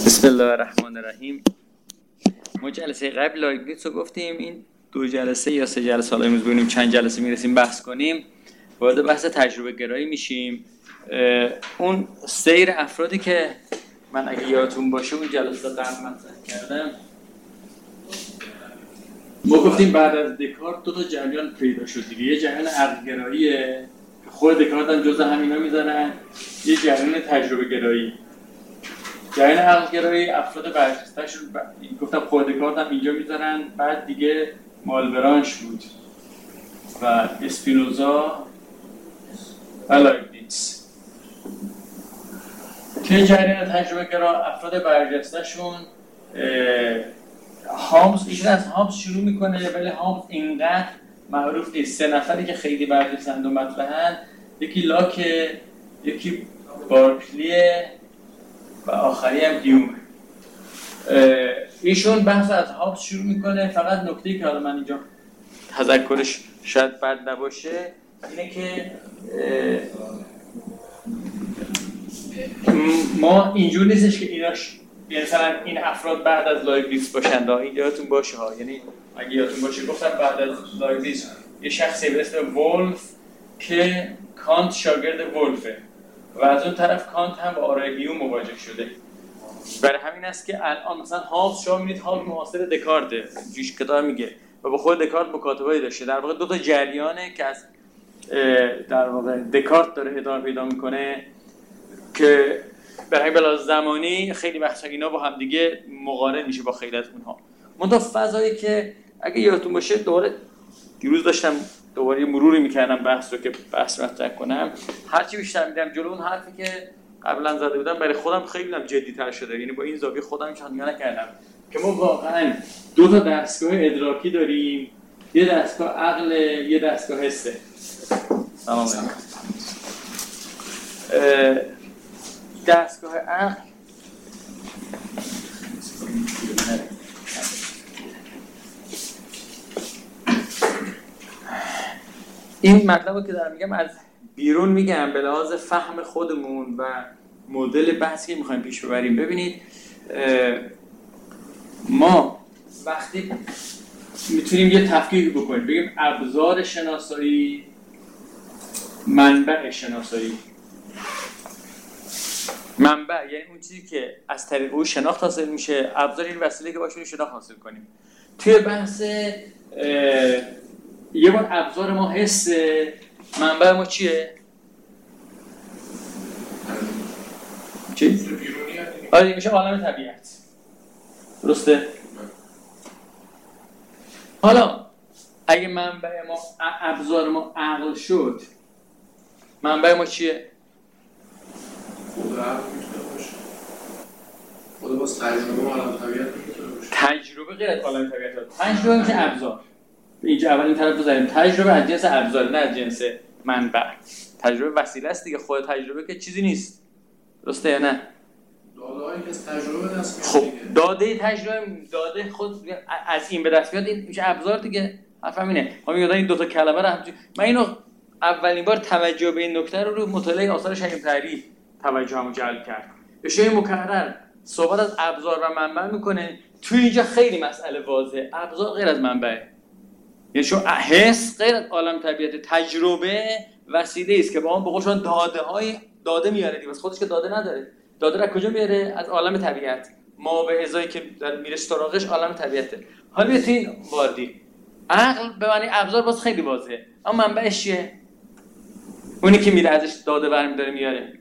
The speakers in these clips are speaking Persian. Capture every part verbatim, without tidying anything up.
بسم الله الرحمن الرحیم. ما جلسه قبل لایبنیتس رو گفتیم، این دو جلسه یا سه جلسه حالا امروز ببینیم چند جلسه میرسیم بحث کنیم، وارد بحث تجربه گرایی میشیم. اون سیر افرادی که من اگه یادتون باشه اون جلسه قبل مطرح کردم، ما گفتیم بعد از دکارت دو تا جریان پیدا شد دیگه. یه جریان عقل گراییه، خود دکارت هم جزء همینا میذارن. یه جریان تجربه گرایی. جریان عقل گرایی افراد برجسته‌شون ب... گفتم خود دکارت هم اینجا میذارن. بعد دیگه مالبرانش بود و اسپینوزا و لایبنیتس. که جریان تجربه گرا افراد برجسته‌شون هامز، ایشون از هامز شروع میکنه، ولی هامز اینقدر معروف نیست. سه نفری که خیلی برجستند و مطرحن، یکی لاکه، یکی بارکلیه و آخری هم هیومه. ایشون بحث از هامز شروع میکنه. فقط نکته‌ای که حالا من اینجا تذکرش شاید بد نباشه اینه که ما اینجور نیستش که ایناش مثلا این افراد بعد از لایبنیتس باشند. این یادتون باشه ها، یعنی اگه یادتون باشه گفتم بعد از لایبنیتس یه شخصی به اسم ولف که کانت شاگرد ولفه و از اون طرف کانت هم با آرای هیوم مواجه شده. برای همین است که الان مثلا هابز شما می‌بینید هابز معاصر دکارته، جوش کتاب میگه و با خود دکارت مکاتبه‌ای داشته. در واقع دو تا جریانه که از در واقع دکارت داره ادامه پیدا میکنه که برای بلا زمانی خیلی وقتا اینا با هم دیگه مقارن میشه با خیلی از اونها. منتها فضایی که اگه یادتون باشه دوباره دیروز داشتم دوباره مروری میکردم بحث رو که بحث مطرح کنم، هرچی بیشتر میدم جلو اون حرفی که قبلا زده بودم برای خودم خیلی هم جدی‌تر شده. یعنی با این زاویه خودم که نگاه نکردم که ما واقعا دو تا دستگاه ادراکی داریم، یه دستگاه عقل، یه دستگاه حسه. سلام علیکم. دستگاه عقل این مطلبی که دارم میگم از بیرون میگم به لحاظ فهم خودمون و مدل بحثی که میخوایم پیش ببریم. ببینید ما وقتی میتونیم یه تفکیک بکنیم، بگیم ابزار شناسایی، منبع شناسایی. منبع یعنی اون چیزی که از طریق اون شناخت حاصل میشه، ابزار این وسیله که باشه شناخت حاصل کنیم. توی بحث یه بار ابزار ما حسه، منبع ما چیه؟ چی؟ آره میشه عالم طبیعت. درسته؟ حالا اگه منبع ما ابزار ما عقل شد، منبع ما چیه؟ خود عقل میتونه باشه. خود باز تجربه عالم طبیعت میتونه باشه. تجربه غیر از عالم طبیعت هست. تجربه میشه ابزار. اینجا اول این طرف بزنیم. تجربه از جنس ابزار، نه از جنس منبع. تجربه وسیله است دیگه. خود تجربه که چیزی نیست. درسته یا نه؟ داده‌هایی که از تجربه دست میاد. خب داده تجربه، داده خود از این به دست میاد، این میشه ابزار دیگه. حرفم اینه. ما میگم این دو تا کلمه رو همچین من اینو اولین بار توجه به این نکته رو رو مطالعه آثار شهیم تعریف توجهمو جلب کرد. بشه مکرر صحبت از ابزار و منبع میکنه. تو اینجا خیلی مسئله واضحه. ابزار غیر از منبعه. یعنی شو حس غیر از عالم طبیعت، تجربه وسیله است که با اون بقولشون داده های داده میاره دیگه، بس خودش که داده نداره. داده را کجا میاره؟ از عالم طبیعت. ما به ازایی که در میره سراغش عالم طبیعته. حالا بیاین واردی عقل به معنی ابزار باز خیلی واضحه، اما منبعش چیه؟ اونی که میره ازش داده برمی داره میاره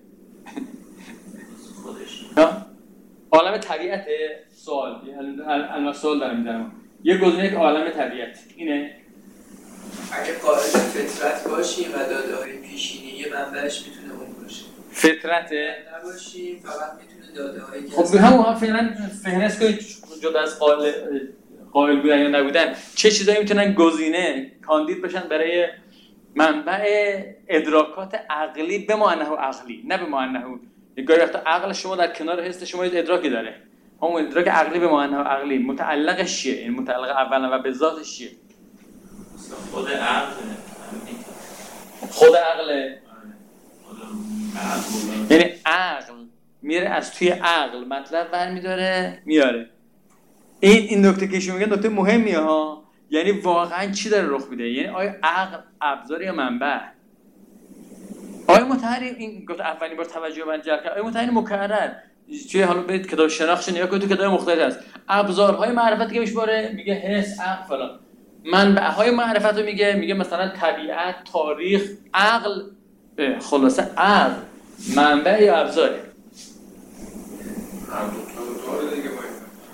خودش. عالم طبیعت. سوال الان سوال دارم میذارم. یه گزینه که عالم طبیعت اینه. اگه قائل فطرت باشیم و داده‌های پیشینی یه منبعش میتونه اون باشه. فطرت نباشیم فقط میتونه داده‌هایی که خب به همون هم فعلا فهرست کنید جدا از قائل قائل بودن یا نبودن چه چیزایی میتونن گزینه کاندید بشن برای منبع ادراکات عقلی به معنی عقلی، نه به معنی گاهی وقتا عقل شما در کنار حس شما یه ادراکی داره. همون ادراک عقلی به معنی عقلی متعلقش چیه؟ این متعلق اولا و به ذاتش چیه؟ خود عقل. خود عقل یعنی عقل میره از توی عقل مطلب برمی‌داره میاره. این این نکته که شما میگن نکته مهمیه ها. یعنی واقعا چی داره رخ میده؟ یعنی آیا عقل ابزار یا منبع؟ آیا متحری این گفت اولین بار توجه من جلب کرد. آیا متحری مکرر چه حالا برید کتاب شناخت نگاه کنید تو کتاب مختلف هست. ابزارهای معرفت که میشماره میگه حس، عقل فلان. منبعهای معرفت رو میگه میگه مثلا طبیعت، تاریخ، عقل. خلاصه عقل منبع یا ابزاره؟ هم دو تا دیگه باید.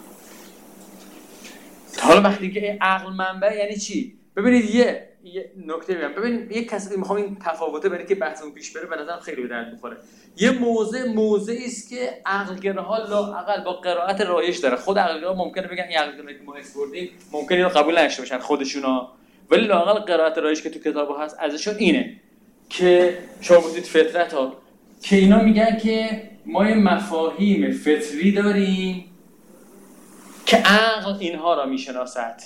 حالا وقتی که عقل منبع یعنی چی؟ ببینید یه یه نکته میگم. ببین یک کسی میخوام این تفاوته برای که بحثمون پیش بره به نظرم خیلی به درد میخوره. یه موضع موضعی است که عقلگراها لااقل با قرائت رایج داره. خود عقلگراها ممکنه بگن این عقلگراهی که ما اسپردیم ممکنه اینو قبول نشه باشن خودشونا، ولی لااقل قرائت رایج که تو کتابا هست ازشون اینه که شما گفتید فطرت ها که اینا میگن که ما یه مفاهیم فطری داریم که عقل اینها را میشناسد.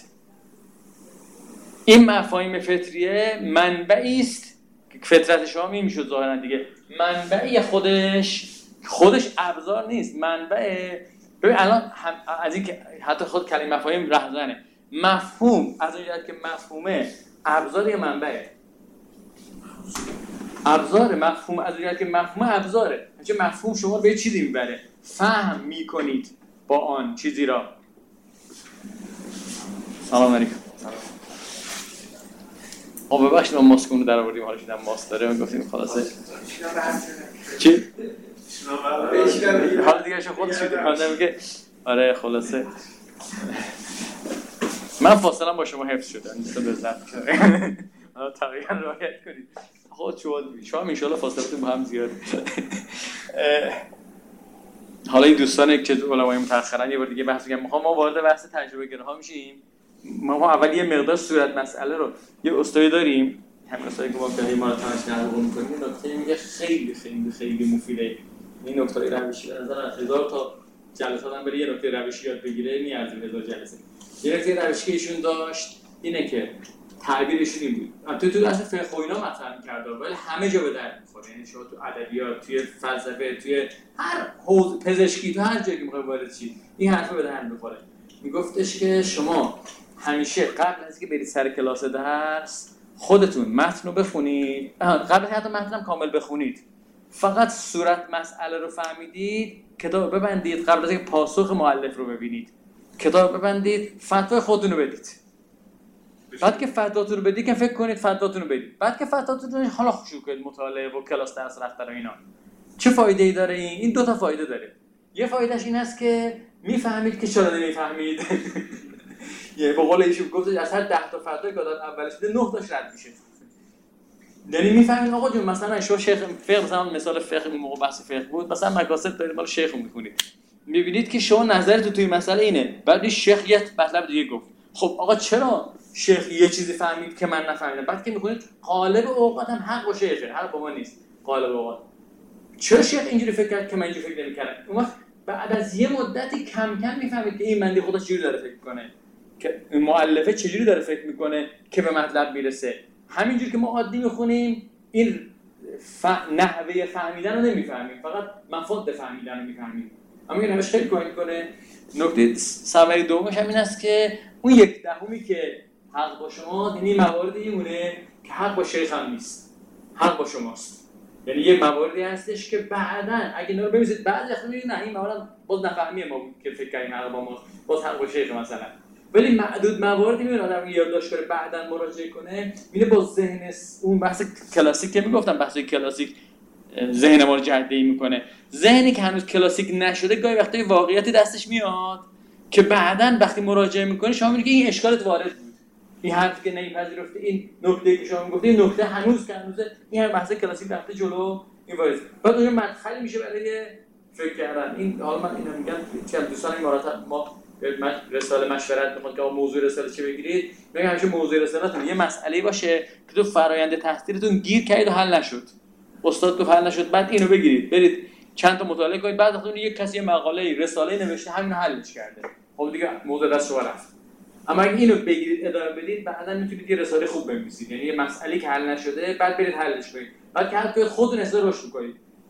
این مفاهیم فطریه منبعی است که فطرت شما می میشد ظاهرا دیگه. منبعی خودش خودش ابزار نیست، منبع. ببین الان از این که حتی خود کلمه مفاهیم رهزنه. مفهوم از اون جهت که مفهومه ابزار یا منبعه؟ ابزار. مفهوم از اون جهت که مفهوم ابزاره. چه مفهوم شما به چیزی میبره، فهم میکنید با آن چیزی را. سلام علیکم. آب ببخشید ما ماسک رو در آوردیم حالا شدم ماسک داره من گفتیم خلاصه چی؟ حالا دیگه شما خودش شدیم من میگه آره خلاصه من فاصله با شما حفظ شده نیستم به ضبط حالا تقریبا رعایت کنید خود شما شما انشالله فاصله با هم زیاد. حالا این دوستان که علمای متأخرن یه بار دیگه بحث می‌کنم. می‌خوام ما وارد بحث تجربه گراها میشیم. ما اول یه مقدار صورت مسئله رو یه استادی داریم، همین استادی که ما که ما تماس نقل می‌کنیم، نکته میگه خیلی خیلی خیلی مفیده. این نکته روشی به نظر هزار تا جلسات هم بره یه نکته روشی یاد بگیره نیازی هزار جلسه. یه نکته روشی که ایشون داشت اینه که تعبیرشون این بود. تو تو درس فقه و اینا مطرح می‌کرد ولی همه جا به درد می‌خوره. یعنی شما تو ادبیات، توی فلسفه، توی هر حوزه پزشکی، تو هر جایی که می‌خوای وارد شی، این حرفا به درد می‌خوره. میگفتش که شما همیشه قبل از اینکه برید سر کلاس درس خودتون متن رو بخونید. قبل حتی متن هم کامل بخونید. فقط صورت مسئله رو فهمیدید، کتاب ببندید. قبل از اینکه پاسخ مؤلف رو ببینید، کتاب ببندید، فتوای خودتون رو بدید. بعد که فتواتون رو بدید که فکر کنید فتواتون رو بدید. بعد که فتواتون رو حالا شروع کنید مطالعه و کلاس درس رفتن و اینا. چه فایده‌ای داره این؟ این دو تا فایده داره. یه فایدهش این است که میفهمید که چرا نمیفهمید. یه به قول ایشون گفت از هر ده تا فتوایی که داد اولش بده نه تاش رد میشه. یعنی میفهمید آقا جون مثلا شما شیخ فقه مثلا مثال فقه این موقع بحث فقه بود، مثلا مقاصد دارید مال شیخ میخونید. میبینید که شما نظرتون توی مسئله اینه. بعد شیخ یه مطلب دیگه گفت. خب آقا چرا شیخ یه چیزی فهمید که من نفهمیدم؟ بعد که میخونید غالب اوقات هم حق با شیخه، حق با ما نیست. غالب اوقات چرا شیخ اینجوری فکر کرد که من اینجوری فکر نمی‌کردم؟ اون وقت بعد از یه مدتی کم کم میفهمید که این بنده خدا چجوری داره فکر می‌کنه، که مؤلفه چجوری داره فکر می‌کنه که به مطلب میرسه. همینجوری که ما عادی میخونیم این ف... نحوه فهمیدن رو نمیفهمیم، فقط مفاد فهمیدن رو میفهمیم. اما این همش خیلی کمک کنه. نکته ثمره دومش همین است که اون یک دهمی که حق با شما، یعنی مواردی میمونه که حق با شیخ هم نیست، حق با شماست. یعنی یه مواردی هستش که بعداً اگه اینا رو ببینید بعد وقت میبینید نه این موارد باز نفهمیه ما که فکر کنیم حق با ما، باز حق با شیخ مثلا. ولی معدود مواردی میونه آدم یادداشت کنه بعداً مراجعه کنه، میره با ذهن اون بحث کلاسیک که میگفتم، بحث کلاسیک ذهن ما رو جهت‌دهی میکنه. ذهنی که هنوز کلاسیک نشده گاهی وقتا واقعیتی دستش میاد که بعداً وقتی مراجعه میکنه شما میگید که این اشکالت وارد بود، این حرف که نمیپذیرفته، این نکته که شما میگفتید این نکته هنوز که هنوز این هم بحث کلاسیک رفته جلو این وارد. بعد اون مدخلی میشه برای فکر کردن. این حالا من اینو میگم چند دوستان امارات ما رساله مشورت میخواد که موضوع رساله چه بگیرید، میگم همیشه موضوع رساله‌تون یه مسئله‌ای باشه که تو فرآیند تحصیلتون گیر کردید و حل نشد. استاد گفت حل نشد، بعد اینو بگیرید برید چند تا مطالعه کنید، بعد اون یک کسی یه مقاله رساله نوشته همین حلش کرده، خب دیگه موضوع دست شما رفت. اما اگه اینو بگیرید ادامه بدید بعداً میتونید یه رساله خوب بنویسید. یعنی یه مسئله که حل نشده بعد برید حلش کنید، بعد که حل کنید خودتون اصلا رشد کنید،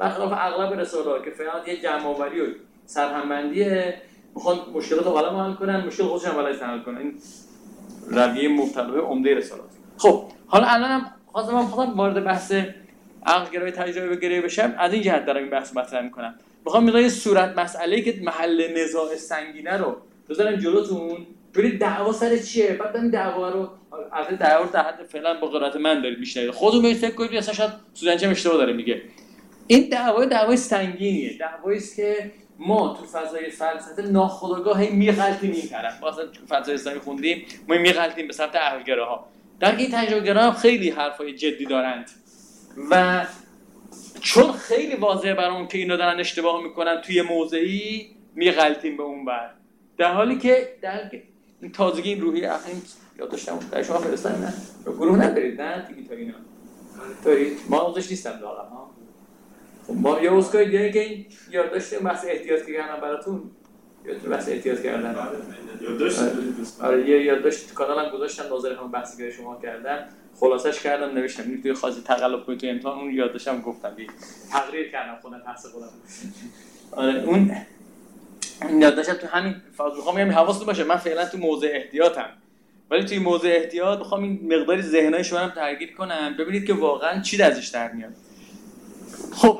برخلاف اغلب رساله‌ها که فقط یه جمع‌آوری و سرهمبندیه، میخوان مشکلات رو حالا حل کنن، مشکل خودشون هم حل کنن. این رویه مبتلای عمده رسالات. خب حالا الانم خواستم من خودم وارد بحث عقل گرایی تجربه گرایی بشم، از این جهت دارم این بحث مطرح میکنم. میخوام میذارم صورت مسئله‌ای که محل نزاع سنگینه رو بذارم جلوتون، برید دعوا سر چیه، بعد این دعوا رو البته دعوا رو در حد فعلا با قرائت من دارید میشنوید، خودتون برید فکر کنید اصلا شاید سودنچم اشتباه داره میگه. این دعوا دعوای سنگینیه، دعوایی است که ما تو فضای فلسفه ناخودآگاه هی میغلطیم این طرف. واسه فضای اسلامی خوندیم ما میغلطیم به سمت عقل‌گراها. در این تجربه‌گراها خیلی حرفای جدی دارند و چون خیلی واضحه برامون که اینا دارن اشتباه میکنن توی موضعی میغلطیم به اون بر، در حالی که در این تازگی این روحی اخیر یاد داشتم در شما فرستادم نه به گروه نبرید نه دیگه تا اینا دارید ما اوضاعش نیستم واقعا ها. خب ما یه اسکای دیگه که یاد داشتیم بحث احتیاط کردن براتون، یادتون بحث احتیاط کردن یاد داشتم. آره یه یاد داشت تو کانالم گذاشتم ناظر همون بحثی که شما کردم خلاصش کردم نوشتم این توی خاصی تقلب کنید تو امتحان اون یاد داشتم گفتم بی تقریر کردم خودم تحصیل خودم. آره اون یاد داشتم تو همین فاز میخوام میگم حواستون باشه من فعلا تو موضع احتیاطم، ولی توی موضع احتیاط میخوام این مقداری ذهنای شما رو درگیر کنم ببینید که واقعا چی ازش در میاد. خب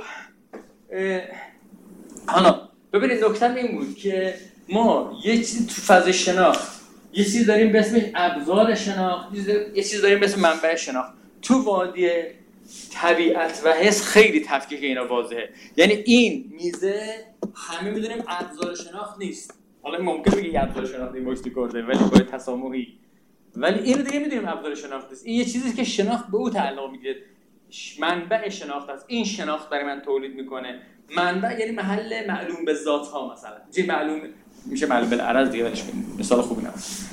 حالا ببینید نکته این بود که ما یه چیزی تو فاز شناخت یه چیز داریم به اسم ابزار شناخت، یه چیز داریم به اسم منبع شناخت. تو وادی طبیعت و حس خیلی تفکیک اینا واضحه. یعنی این میزه همه میدونیم ابزار شناخت نیست، حالا ممکن بگی ابزار شناخت این واسه کرده ولی با تسامحی، ولی اینو دیگه میدونیم ابزار شناخت نیست. این یه چیزی که شناخت به او تعلق میگیره، منبع شناخت است. این شناخت برای من تولید میکنه. منبع یعنی محل معلوم به ذات ها، مثلا چی معلوم میشه معلوم بالعرض دیگه، مثال خوبی نمیشه.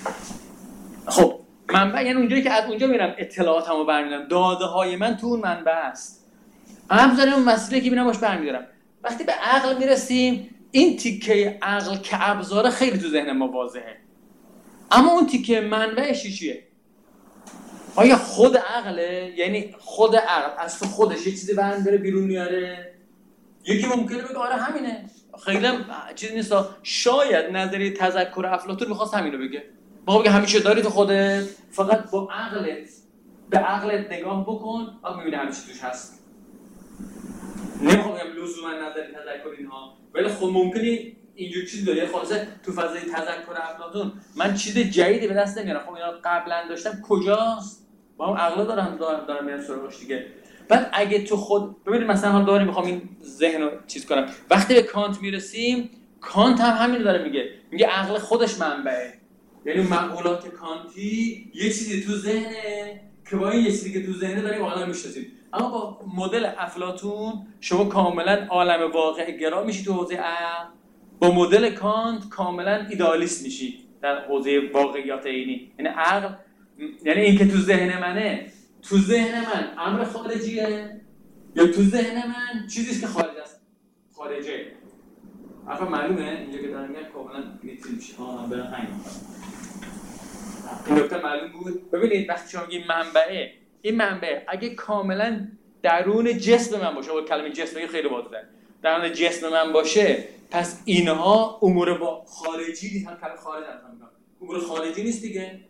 خب منبع یعنی اونجایی که از اونجا میرم اطلاعاتمو برمی‌دارم، داده های من تو اون منبع است. ابزار اون مسئله که ببینم باش برمی‌دارم. وقتی به عقل میرسیم این تیکه عقل که ابزار خیلی تو ذهن ما واضحه، اما اون تیکه منبعش چیه؟ آیا خود عقله؟ یعنی خود عقل از تو خودش یه چیزی برمی‌داره بیرون میاره؟ یکی ممکنه بگه آره همینه، خیلی چیزی نیست. شاید نظریه تذکر افلاطون می‌خواست همینو بگه، بابا بگه همیشه داری تو خودت، فقط با عقلت به عقلت نگاه بکن و می‌بینی همیشه توش هست. نمی‌خوام بگم لزوما نظریه تذکر اینها، ولی خب ممکنه اینجور چیزی داره. خلاصه تو فضای تذکر افلاطون من چیز جدیدی به دست نمیارم. خب اینا قبلا داشتم کجاست؟ با هم عقلا دارم دارم دارم میرم سراغش دیگه. بعد اگه تو خود ببینید مثلا حال داریم میخوام این ذهن رو چیز کنم، وقتی به کانت میرسیم کانت هم همین رو داره میگه، میگه عقل خودش منبعه. یعنی معقولات کانتی یه چیزی تو ذهنه که با این یه چیزی که تو ذهنه داریم عالم میشناسیم. اما با مدل افلاطون شما کاملا عالم واقع گرا میشی تو حوزه عقل، با مدل کانت کاملا ایدئالیست میشی در حوزه واقعیات عینی. یعنی عقل یعنی این که تو ذهن منه، تو ذهن من امر خارجیه یا تو ذهن من چیزیست که خارج است، خارجه. حرفا معلومه اینجا که دارم میگم کاملا میتونی میشه. ها من برم همین این نکته معلوم بود. ببینید وقتی شما میگید منبعه، این منبع اگه کاملا درون جسم من باشه، با کلمه جسم خیلی واضحه، درون جسم من باشه، پس اینها امور با خارجی نیست. هم کلمه خارج هم میگم امور خارجی نیست دیگه.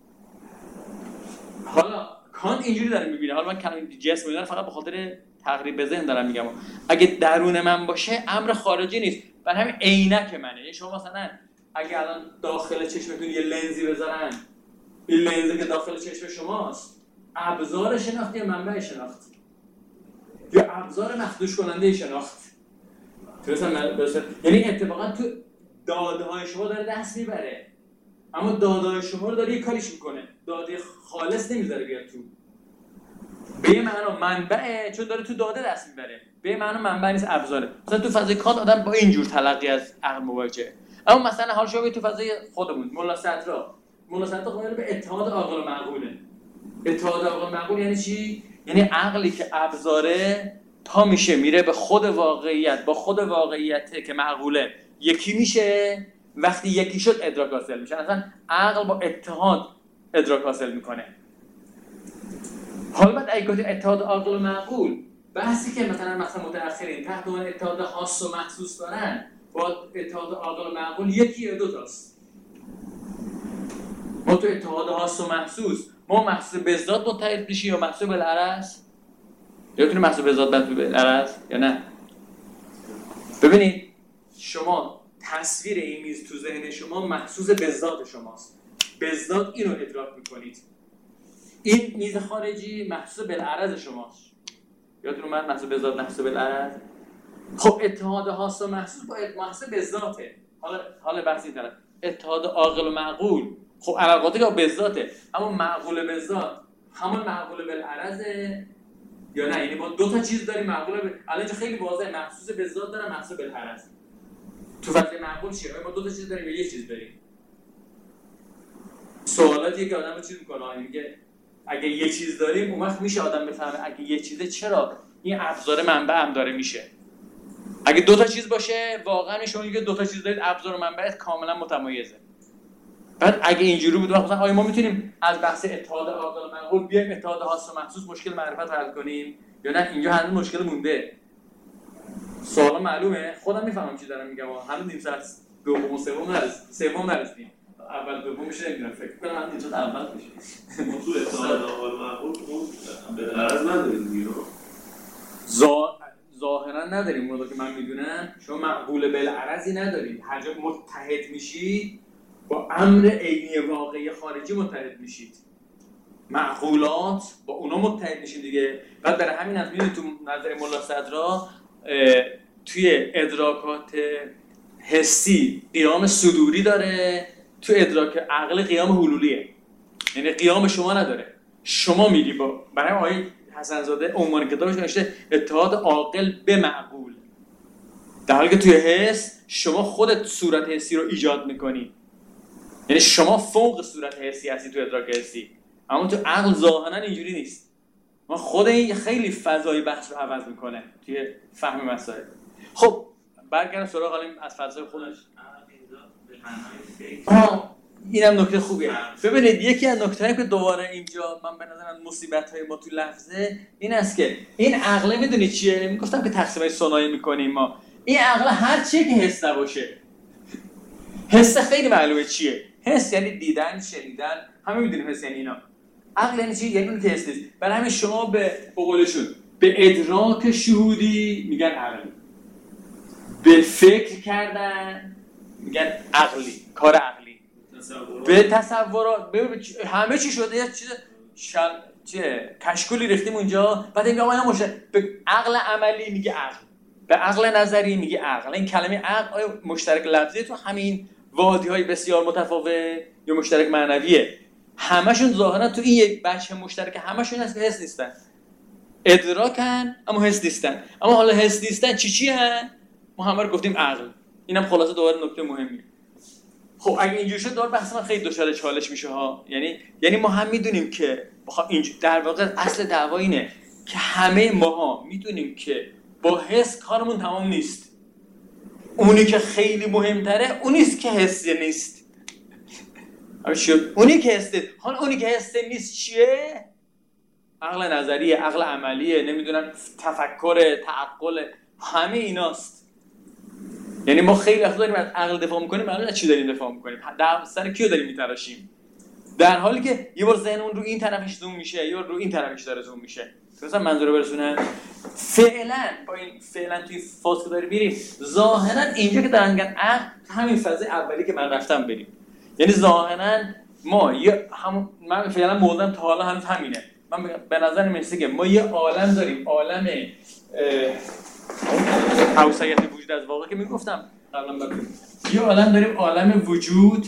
حالا کانت اینجوری داره میبینه، حالا من کلمه جسم میدونم فقط به خاطر تقریب به ذهن دارم میگم، اگه درون من باشه امر خارجی نیست. برای همین عینک منه. یعنی شما مثلا اگه الان داخل چشمتون یه لنزی بذارن، این لنزی که داخل چشم شماست ابزار شناختی یا منبع شناخت یا ابزار مخدوش کننده شناخت؟ درسته؟ یعنی اتفاقا تو داده های شما داره دست میبره، اما داده های شما رو داره یه کاریش میکنه، داده خالص نمیذاره بیاد تو. به یه معنا منبعه چون داره تو داده دست میبره، به یه معنا منبع نیست، ابزاره. مثلا تو فضای کانت آدم با اینجور تلقی از عقل مواجهه. اما مثلا حال شما تو فضای خودمون ملا صدرا ملا صدرا قائل به اتحاد عقل و معقوله. اتحاد عقل و معقول یعنی چی؟ یعنی عقلی که ابزاره پا میشه میره به خود واقعیت، با خود واقعیت که معقوله یکی میشه. وقتی یکی شد ادراک حاصل میشه. اصلا عقل با اتحاد ادراک حاصل میکنه. حالا بعد اگه گفتیم اتحاد عقل و معقول، بحثی که مثلا مثلا متأخرین تحت عنوان اتحاد خاص و مخصوص دارن با اتحاد عاقل و معقول یکی یا دو تاست. ما تو اتحاد خاص و مخصوص ما محصول بذات متحد میشیم یا محصول بالعرض؟ یادتونه محصول بذات بالعرض یا نه؟ ببینید شما تصویر این میز تو ذهن شما محسوس بذات شماست. بذات اینو ادراک میکنید. این میز خارجی محسوس بالعرض شماست. یادتون من محسوس بذات محسوس بالعرض؟ خب اتحاد خاص و محسوس با محسوس بذاته. حالا حالا بحث این طرف اتحاد عاقل و معقول خب علاقاتی که بذاته، اما معقول بذات همون معقول بالعرضه یا نه؟ یعنی ما دو تا چیز داریم معقول ب... الان خیلی واضحه محسوس بذات داره محسوس بالعرض. تو فضای معقول چیه؟ ما دو تا چیز داریم یا یه چیز داریم؟ سوالاتی که آدم رو چیز میکنه میگه اگه یه چیز داریم اون وقت میشه آدم بفهمه اگه یه چیزه چرا این ابزار منبع هم داره میشه. اگه دو تا چیز باشه واقعا شما میگه دو تا چیز دارید ابزار منبعت کاملا متمایزه. بعد اگه اینجوری بود مثلا آیا ما میتونیم از بحث اتحاد عاقل و معقول بیایم اتحاد خاص و مخصوص مشکل معرفت حل کنیم یا نه اینجا هنوز مشکل مونده؟ سوال معلومه؟ خودم میفهمم چی دارم میگم. هنوز نیم ساعت دوم و سوم نرسید سوم نرسیدیم. اول دوم میشه نمیدونم فکر کنم من اینجا اول میشه. ما تو اتحاد عاقل و معقول به غرض نداریم دیگه. ظاهرا نداریم. اونجا که من میدونم شما معقول بالعرضی ندارید. هر جا متحد میشید با امر عینی واقعی خارجی متحد میشید. معقولات با اونا متحد میشید دیگه. بعد برای همین از میدونید تو نظر ملا صدرا توی ادراکات حسی قیام صدوری داره، تو ادراک عقل قیام حلولیه. یعنی قیام شما نداره. شما میری با برای آقای حسن‌زاده عنوان کتابش نوشته اتحاد عاقل به معقول، در حالی که توی حس شما خودت صورت حسی رو ایجاد میکنی. یعنی شما فوق صورت حسی هستی تو ادراک حسی، اما تو عقل ظاهرا اینجوری نیست. ما خود این خیلی فضای بحث رو عوض میکنه توی فهم مسائل. خب برگردم سراغ حالا از فضای خودش. آه اینم نکته خوبیه. ببینید یکی از نکتهایی که دوباره اینجا من به نظرم مصیبت‌های ما تو لفظه این است که این عقل میدونید چیه؟ میگفتم که تقسیمای ثنایی میکنیم ما. این عقل هر چیه که حس نباشه. حس خیلی معلومه چیه. حس یعنی دیدن، شنیدن، همه میدونیم حس یعنی اینا. عقل یعنی چی؟ یعنی اون که حس نیست. برای همین شما به قولشون به ادراک شهودی میگن عقلی. به فکر کردن میگن عقلی، کار عقلی. تصورات. به تصورات همه چی شده یه چیز شل... چیه کشکولی ریختیم اونجا. بعد میگم آیا مشترک به عقل عملی میگه عقل، به عقل نظری میگه عقل. این کلمه عقل آیا مشترک لفظی تو همین وادی‌های بسیار متفاوت یا مشترک معنویه؟ همشون ظاهرا تو این یک بچه مشترک همشون هست که حس نیستن. ادراکن اما حس نیستن. اما حالا حس نیستن چی چی هن؟ ما همه رو گفتیم عقل. اینم خلاصه دوباره نکته مهمی. خب اگه اینجوری شد دوباره بحث من خیلی دچار چالش میشه ها. یعنی یعنی ما هم میدونیم که بخوام اینجوری در واقع اصل دعوا اینه که همه ماها میدونیم که با حس کارمون تمام نیست. اونی که خیلی مهمتره اونیست که حسی نیست. شد. اونی که حس حالا اونی که حس نیست چیه؟ عقل نظریه، عقل عملیه، نمیدونم تفکر، تعقل، همه ایناست. یعنی ما خیلی وقت داریم از عقل دفاع میکنیم، معلومه از چی داریم دفاع میکنیم؟ در سر کیو داریم میتراشیم؟ در حالی که یه بار ذهنمون رو این طرفش زوم میشه، یه بار رو این طرفش داره زوم میشه. مثلا منظور برسونن فعلا با این فعلا توی فاز که داریم میریم ظاهرا اینجا که دارن میگن عقل همین فاز اولی که من رفتم بریم. یعنی ظاهرا ما یه همون من فعلا موضوعم تا حالا هنوز همینه. من به نظر میاد که ما یه عالم داریم، عالم اوسعیت وجود از واقع که میگفتم قبلا بگم. یه عالم داریم عالم وجود،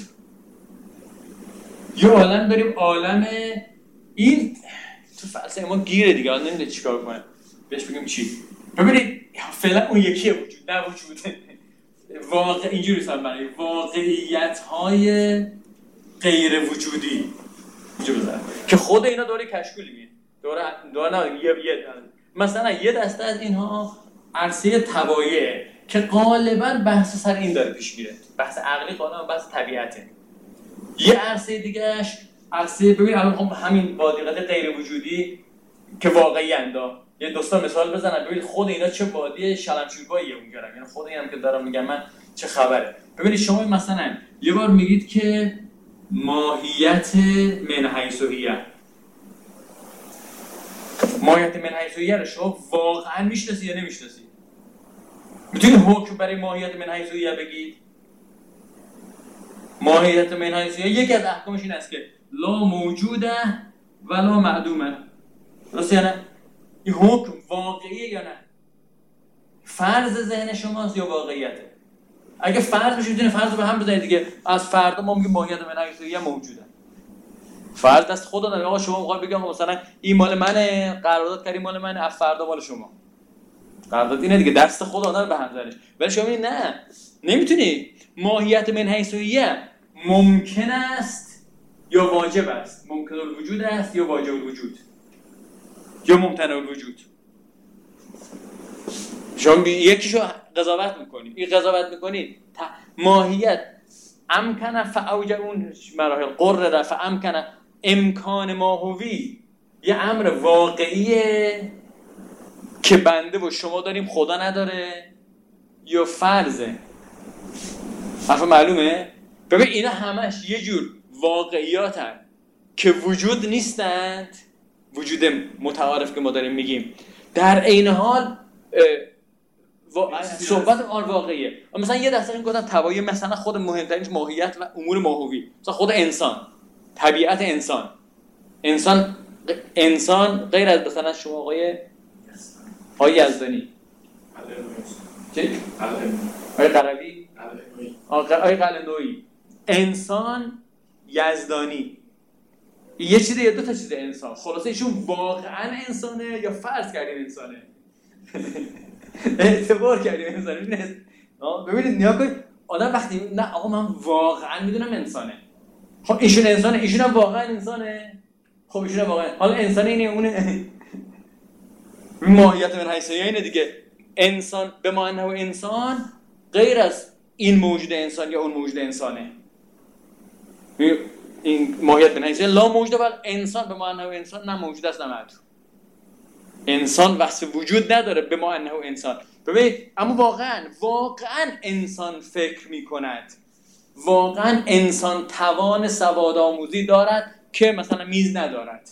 یه عالم داریم عالم این تو فلسفه ما گیره دیگه، الان نمیدونه چیکار کنه. بهش بگیم چی؟ ببینید فعلا اون یکیه وجود، نه وجود. واقع اینجوری سال برای واقعیت‌های غیر وجودی اینجا بذارم که خود اینا دوره کشکولی میاد. دوره دوره نه یه یه مثلا یه دسته از اینها عرصه تبایعه که غالبا بحث سر این داره پیش میره. بحث عقلی غالبا بحث طبیعته. یه عرصه دیگه‌اش عرصه ببین الان همین واقعیت غیر وجودی که واقعی اندا یه دوستا مثال بزنم ببینید خود اینا چه وادی شلمشورباییه اونجا، یعنی خود اینم که دارم میگم من چه خبره. ببینید شما مثلا یه بار میگید که ماهیت من حیث هیه، ماهیت من حیث هیه رو شما واقعا میشناسی یا نمیشناسی؟ میتونید حکم برای ماهیت من حیث هیه بگید؟ ماهیت من حیث هیه یکی از احکامش این است که لا موجوده ولا معدومه. درست یا نه؟ این حکم واقعیه یا نه؟ فرض ذهن شماست یا واقعیته؟ اگه فرض بشه میتونید فرض رو به هم بزنید دیگه. از فردا ما میگیم ماهیت من حیث هیه موجوده. فرض دست خدا داره. آقا شما میخواید بگید مثلا این مال منه، قرارداد کردیم مال منه، از فردا مال شما. قرارداد اینه دیگه، دست خدا داره به هم زنش. ولی شما میگید نه نمیتونی. ماهیت من حیث هیه ممکن است یا واجب است، ممکن الوجود است یا واجب الوجود یا ممتنع الوجود. شما یکیشو قضاوت میکنید، این قضاوت میکنید ماهیت امکن فاوجب اون مراحل قرر فامکن امکان ماهوی یه امر واقعیه که بنده و شما داریم خدا نداره یا فرضه. حرف معلومه؟ ببین اینا همش یه جور واقعیاتن که وجود نیستند، وجود متعارف که ما داریم میگیم، در عین حال و... صحبت آن واقعیه. مثلا یه دسته این گفتن توایی مثلا خود مهمترینش ماهیت و امور ماهوی، مثلا خود انسان، طبیعت انسان. انسان انسان غیر از مثلا شما آقای آقای یزدانی چی؟ آقای قربی آقای قلندویی، انسان یزدانی یه چیزه یا دو تا چیزه انسان. خلاصه ایشون واقعا انسانه یا فرض کردیم انسانه؟ اعتبار کردیم انسانه. ببینید نیا کنید آدم وقتی نه آقا من واقعا میدونم انسانه، خب ایشون انسانه، ایشون هم واقعا انسانه، خب ایشون هم واقعا حالا انسانه اینه اونه. ماهیت من حیث هیه اینه دیگه. انسان به معنی انسان غیر از این موجود انسان یا اون موجود انسانه. این ماهیت من حیث هیه لا موجوده ولی انسان به معنی انسان نه موجود است نه معدوم. انسان وصف وجود نداره به ما انه انسان. ببین اما واقعا واقعا انسان فکر میکند، واقعا انسان توان سواد آموزی دارد که مثلا میز ندارد.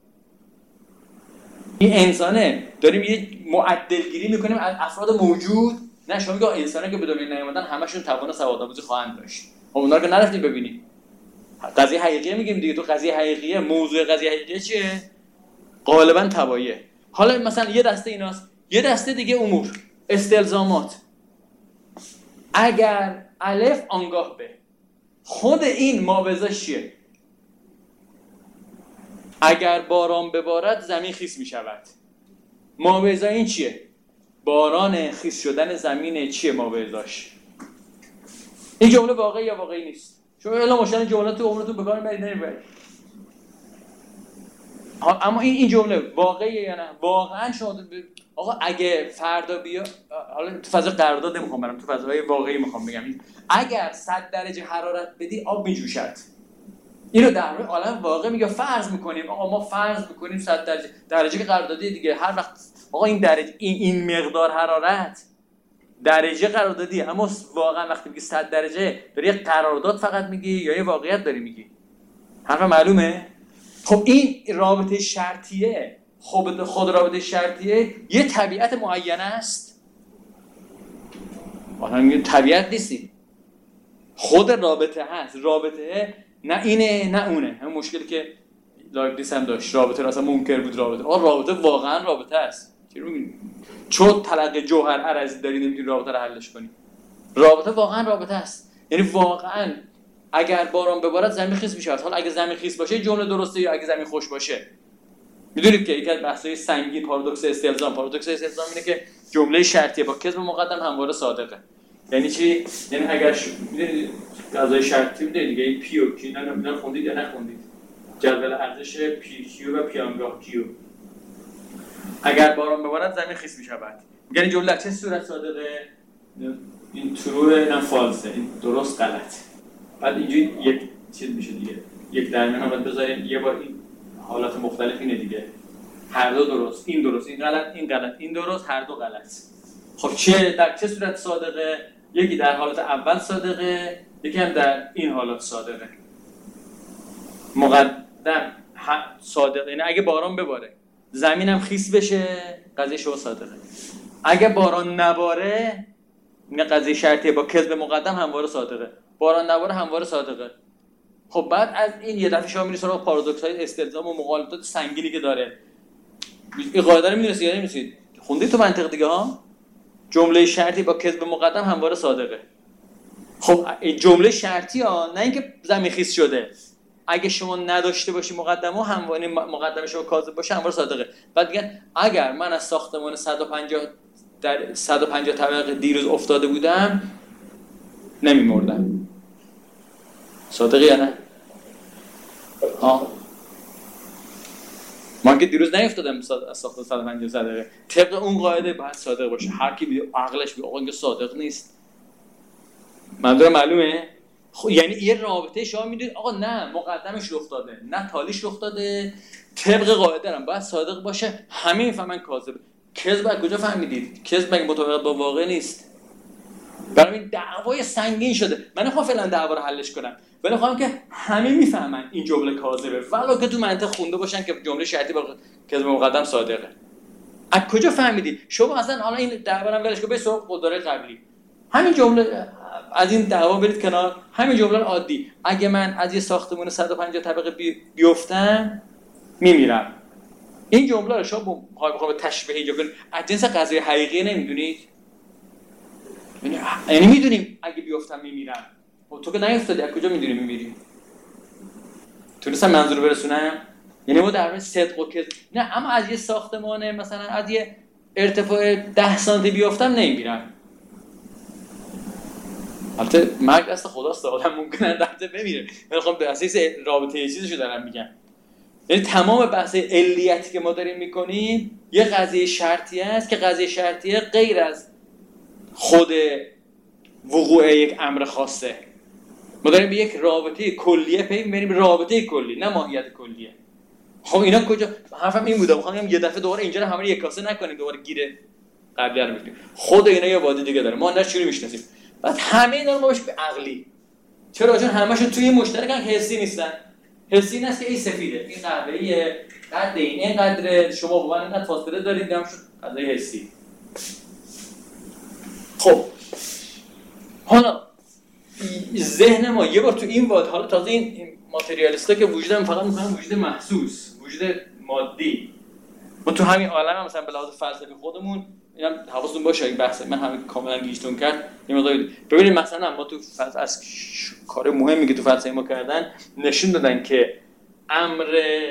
این انسانه داریم یه معدل گیری میکنیم از افراد موجود. نه شما میگه انسانه که به دنیا نیومدن همشون توان سواد آموزی خواهند داشت. خب اونا رو که نرفتیم ببینیم. قضیه حقیقیه میگیم دیگه. تو قضیه حقیقیه موضوع قضیه حقیقیه چیه؟ غالبا تبایه. حالا مثلا یه دسته ایناست، یه دسته دیگه امور، استلزامات. اگر الف آنگاه به، خود این مابعضاش چیه؟ اگر باران ببارد زمین خیس می شود. مابعضا این چیه؟ باران خیس شدن زمین چیه مابعضاش؟ این جمله واقعی یا واقعی نیست؟ شما الا مشان جملات تو عمرتون بکار برید نمیبرید. اما این این جمله واقعیه یا نه؟ واقعا شما ب... آقا اگه فردا بیا، حالا تو فضا قرارداد نمیخوام برم، تو فضای واقعی میخوام بگم، اگر صد درجه حرارت بدی آب میجوشد. اینو در عالم واقع میگه. فرض میکنیم آقا ما فرض میکنیم صد درجه، درجه قراردادی دیگه. هر وقت آقا این درجه این این مقدار حرارت درجه قراردادیه، اما واقعا وقتی میگی صد درجه داری قرارداد فقط میگی یا یه واقعیت داری میگی؟ حرف معلومه؟ خب این رابطه شرطیه، خب خود رابطه شرطیه یه طبیعت معینه است. آدم میگه طبیعت نیستی، خود رابطه هست. رابطه نه اینه نه اونه. همون مشکلی که لایبنیتس هم داشت، رابطه اصلا منکر بود. رابطه آ رابطه واقعا رابطه است. چون تلقی جوهر عرضی داری نمیتونی رابطه رو حلش کنی. رابطه واقعا رابطه است. یعنی واقعا اگر باران ببارد زمین خیس میشه. حالا اگه زمین خیس باشه جمله درسته یا اگه زمین خوش باشه؟ میدونید که یکی از بحث‌های سنگین پارادوکس استلزام، پارادوکس استلزام اینه که جمله شرطیه با کذب مقدم همواره صادقه. یعنی چی؟ یعنی اگر ش... میدونید قضای شرطی میدونید دیگه این پی و کی نه نه خوندید یا نخوندید؟ جدول ارزش پی کیو و پی آنگاه کیو. اگر باران ببارد زمین خیس میشود. یعنی جمله چه صورت صادقه؟ این تروه نه فالسه، این درست غلط. بعد اینجوری یک چیز میشه دیگه. یک درمیان هم باید بذاریم یه بار این حالات مختلف اینه دیگه. هر دو درست، این درست، این غلط، این غلط، این درست، هر دو غلط. خب چه در چه صورت صادقه؟ یکی در حالت اول صادقه، یکی هم در این حالت صادقه. مقدم صادقه، یعنی اگه باران بباره زمینم خیس بشه قضیه شما صادقه. اگه باران نباره این قضیه شرطیه با کذب مقدم همواره صادقه. باران نباره همواره صادقه. خب بعد از این یه دفعه شما میری سراغ پارادوکس‌های استلزام و مغالطات سنگینی که داره. این قاعده رو می‌دونید یا نمی‌دونید؟ خوندید تو منطق دیگه ها؟ جمله شرطی با کذب مقدم همواره صادقه. خب این جمله شرطی ها، نه اینکه زمین خیس شده. اگه شما نداشته باشی مقدمه همواره مقدمه شما کاذب باشه همواره صادقه. بعد میگن اگر من از ساختمان صد و پنجاه در صد و پنجاه طبقه دیروز افتاده بودم نمی‌مردم. صادقه یا نه؟ ها من که دیروز نیفتادم از ساختمان صد و پنجاه طبقه. طبق اون قاعده باید صادق باشه. هر کی بی عقلش بی آقا اینکه صادق نیست. منظور معلومه؟ خب یعنی یه رابطه شما میدونید آقا نه مقدمش افتاده، نه تالیش افتاده، طبق قاعده هم باید صادق باشه. همه میفهمن کاذبه. کذب از کجا فهمیدید؟ کذب مگه مطابقت با واقع نیست؟ برای این دعوای سنگین شده. من نمیخوام فعلا دعوا رو حلش کنم، ولی میخوام که همه میفهمن این جمله کاذبه، ولو که تو منطق خونده باشن که جمله شرطی با کذب مقدم صادقه. از کجا فهمیدید؟ شما اصلا حالا این دعوا رو ولش کن به سراغ قدرت قبلی. همین جمله از این دعوا برید کنار. همین جمله عادی. اگه من از یه ساختمان صد و پنجاه طبقه بی... بیفتم میمیرم. این جمله رو شما بخوام تشبیه ایجاد کنید از جنس قضیه حقیقی نمیدونید؟ یعنی یعنی میدونیم اگه بیفتم میمیرم. خب تو که نیفتادی از کجا میدونی میمیری؟ تونستم منظور برسونم؟ یعنی ما در مورد صدق و کذب نه، اما از یه ساختمان مثلا از یه ارتفاع ده سانتی بیفتم نمیمیرم. البته مرگ دست خداست، آدم ممکنه درته بمیره. من میخوام به اساس رابطه یه چیزشو دارم میگم. یعنی تمام بحث علیتی که ما داریم میکنیم یه قضیه شرطی است که قضیه شرطیه غیر از خود وقوع یک امر خاصه. ما داریم به یک رابطه کلیه پی میبریم، رابطه کلی نه ماهیت کلیه. خب اینا کجا؟ حرفم این بوده میخوام یه دفعه دوباره اینجا رو همه یک کاسه نکنیم، دوباره گیره قبلی رو میگیم. خود اینا یه وادی دیگه داره، ما نه چوری میشناسیم. بعد همه اینا رو ما بهش به عقلی. چرا؟ چون همه‌شون توی مشترکن که حسی نیستن. حسی نیست که این سفیده، این قهوه‌ایه، قد این اینقدر، شما با من اینقدر فاصله دارید، دم شد قضیه حسی. خب حالا ذهن ما یه بار تو این واد، حالا تازه این ماتریالیستا که وجودم فقط می‌خوام وجود محسوس، وجود مادی. ما تو همین عالم هم مثلا به لحاظ فلسفی خودمون اینم حواستون باشه این بحث من همین کاملا گیجتون کرد. یه مقدار ببینید مثلا ما تو فلسفه از کار مهمی که تو فلسفه ما کردن نشون دادن که امر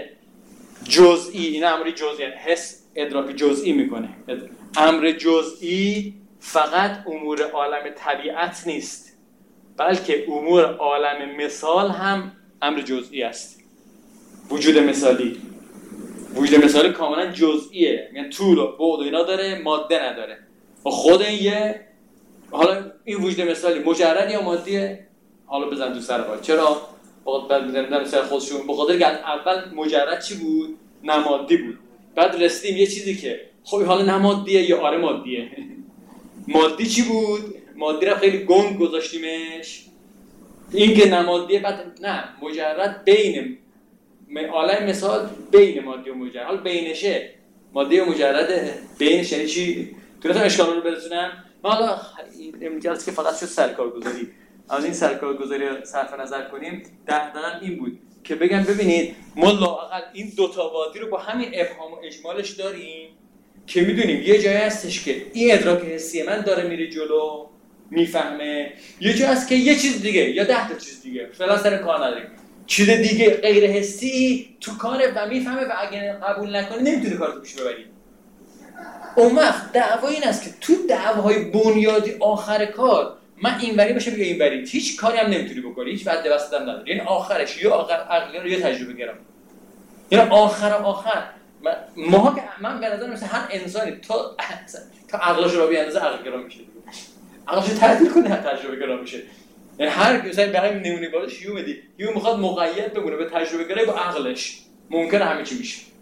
جزئی، این امر جزئی یعنی حس ادراک جزئی میکنه. امر جزئی فقط امور عالم طبیعت نیست، بلکه امور عالم مثال هم امر جزئی است. وجود مثالی وجود مثالی کاملا جزئیه، یعنی طول و بعد و اینا داره، ماده نداره. و خود این یه حالا این وجود مثالی مجرد یا مادیه؟ حالا بزن تو سر حال. چرا؟ بعد بعد میذاریم در سر خودشون. بخاطر که اول مجرد چی بود؟ نمادی بود. بعد رسیدیم یه چیزی که خب حالا نمادیه یا آره مادیه. مادی چی بود؟ مادی رو خیلی گنگ گذاشتیمش. این که نمادیه، بعد نه مجرد بین عالم مثال بین مادی و مجرد. حالا بینشه مادی و مجرد، بینش یعنی چی؟ تونستم اشکال رو برسونم. ما حالا این جلسه که فقط شد سرکارگذاری، از این سرکارگذاری صرف نظر کنیم، دقیقاً این بود که بگم ببینید ما لااقل این دو تا وادی رو با همین ابهام و اجمالش داریم که میدونیم یه جایی هستش که این ادراک حسی من داره میره جلو میفهمه، یه جایی هست که یه چیز دیگه یا ده تا چیز دیگه فعلا سر کار نداریم، چیز دیگه غیر حسی تو کاره و میفهمه و اگه قبول نکنه نمیتونه کارو پیش ببری. اون وقت دعوا این است که تو دعواهای بنیادی آخر کار من اینوری باشه بگه اینوری، هیچ کاری هم نمیتونی بکنی، هیچ وقت وسط هم نداری. یعنی آخرش یا آخر عقلی رو یا تجربه گرام. یعنی آخر آخر من ما که من به نظر مثلا هر انسانی تا تا عقلش رو بیاندازه عقل گرام میشه. عقلش رو تعدیل کنه تجربه گرام میشه. یعنی هر مثلا برای نمونه باشه یوم دی یوم میخواد مقید بمونه به تجربه گرایی با عقلش، ممکنه همه چی میشه.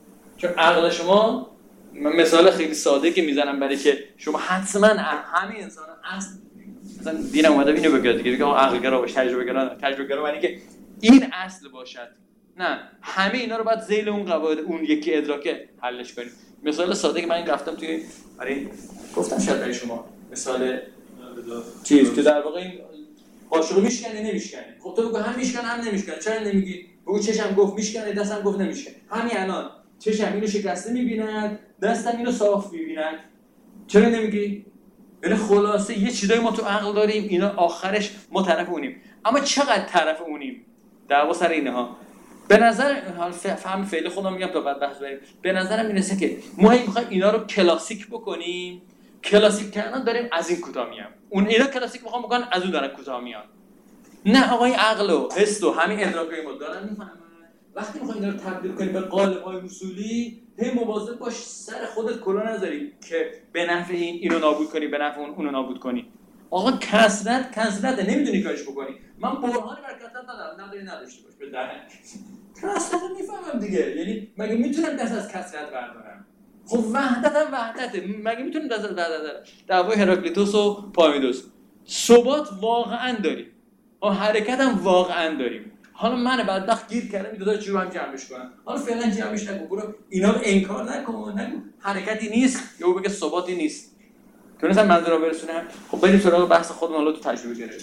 چون عقل شما، مثال خیلی ساده که میزنم برای که شما حتما همه انسان اصل مثلا دین اومده اینو بگه دیگه که عقل گرا باشه، تجربه گرا تجربه گرا یعنی که این اصل باشد. نه، همه اینا رو باید ذیل اون قواعد اون یکی ادراکه حلش کنیم. مثال ساده که من این رفتم توی آره گفتم شاید برای شما مثال چیز که در واقع این قاشق میشکنه نمیشکنه. خب تو بگو هم میشکنه هم نمیشکنه، چرا نمیگی؟ بگو چشم گفت میشکنه، دستم گفت نمیشکنه. همین الان چشم اینو شکسته میبیند، دستم اینو صاف میبیند، چرا نمیگی؟ یعنی خلاصه یه چیزایی ما تو عقل داریم، اینا آخرش ما طرف اونیم. اما چقدر طرف اونیم؟ دعوا سر اینه ها. به نظر حال فهم فعلی خودم میگم تا بعد بحث بریم. به نظرم اینه که ما هی میخوایم اینا رو کلاسیک بکنیم. کلاسیک کردن داریم از این کوتاه میام. اون اینا کلاسیک میخوام بکنن از اون دارن کوتاه میان. نه آقای عقل و حس و همین ادراکای ما دارن میفهمن. وقتی میخوایم اینا رو تبدیل کنیم به قالب‌های اصولی، هی مواظب باش سر خودت کلا نذاری که به نفع این اینو نابود کنی، به نفع اون اونو نابود کنی. آقا کسرت کسرت نمیدونی کارش بکنی. من برهانی بر کسرت ندارم، نداری نداشته باش بدن. کسرت میفهمم دیگه. یعنی مگه میتونم دست از کسرت بردارم؟ خب وحدت هم وحدته. مگه میتونم دست از وحدت؟ دعوای هراکلیتوس و پایمیدوس. ثبات واقعا داریم. ها حرکت هم واقعا داریم. حالا من بدبخت گیر کردم این دو تا چیزو هم جمعش کنم. حالا فعلا جمعش نکن. برو اینا رو انکار نکن. نگو حرکتی نیست یا بگه ثباتی نیست. تونستم منظورم برسونم. خب بریم سراغ بحث خودمون. حالا تو تجربه گرفتیم.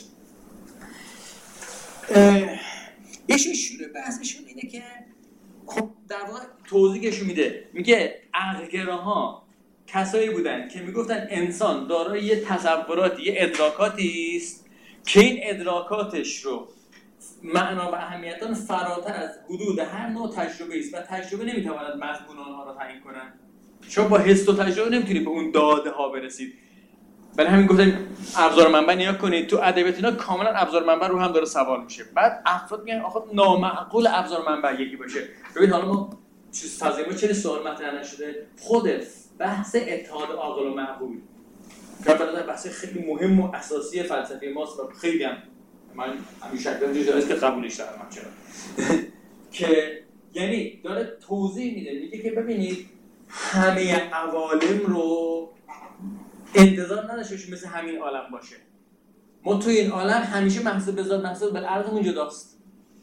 ایشون شروع بحثشون اینه که خب در واقع توضیحش میده. میگه عقلگراها کسایی بودن که میگفتن انسان دارای یه تصوراتی، یه ادراکاتی است که این ادراکاتش رو معنا و اهمیتان فراتر از حدود هر نوع تجربه است و تجربه نمیتواند مضمون آنها را تعیین کنند. شما با حس و تجربه نمیتونید به اون داده ها برسید. برای همین گفتم ابزار منبع نیا کنید. تو ادبیات اینا کاملا ابزار منبع رو هم داره سوال میشه. بعد افراد میگن آخه نامعقول ابزار منبع یکی باشه. ببین حالا ما چیز فضایی ما چه سوال مطرح نشده؟ خود بحث اتحاد عاقل و معقول که البته بحث خیلی مهم و اساسی فلسفه ماست و خیلی هم من همین شکل دیگه است که قبولش دارم چرا که یعنی داره توضیح میده. میگه که ببینید همه عوالم رو انتظار نداشته باشیم مثل همین عالم باشه. ما توی این عالم همیشه محسوب به ذات محسوب به ارزمون جداست.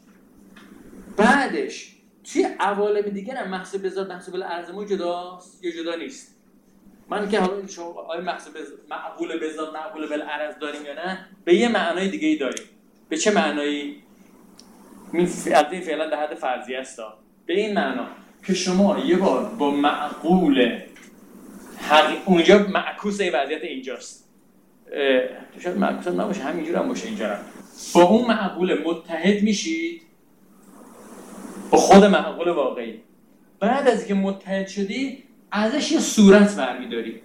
بعدش توی عوالم دیگر هم محسوب به ذات محسوب به ارزمون جداست یا جدا نیست. من که حالا شما آیا محسوب معقول به ذات معقول به ارز داریم یا نه، به یه معنای دیگه ای داریم. به چه معنایی؟ این فعلا در حد فرضیه است. به این معنا که شما یه بار با معقول حقیق اونجا معکوس این وضعیت اینجاست. تو شاید معکوس هم نباشه، همینجور هم باشه اینجا هم. با اون معقول متحد میشید با خود معقول واقعی. بعد از اینکه متحد شدی ازش یه صورت برمی‌داری.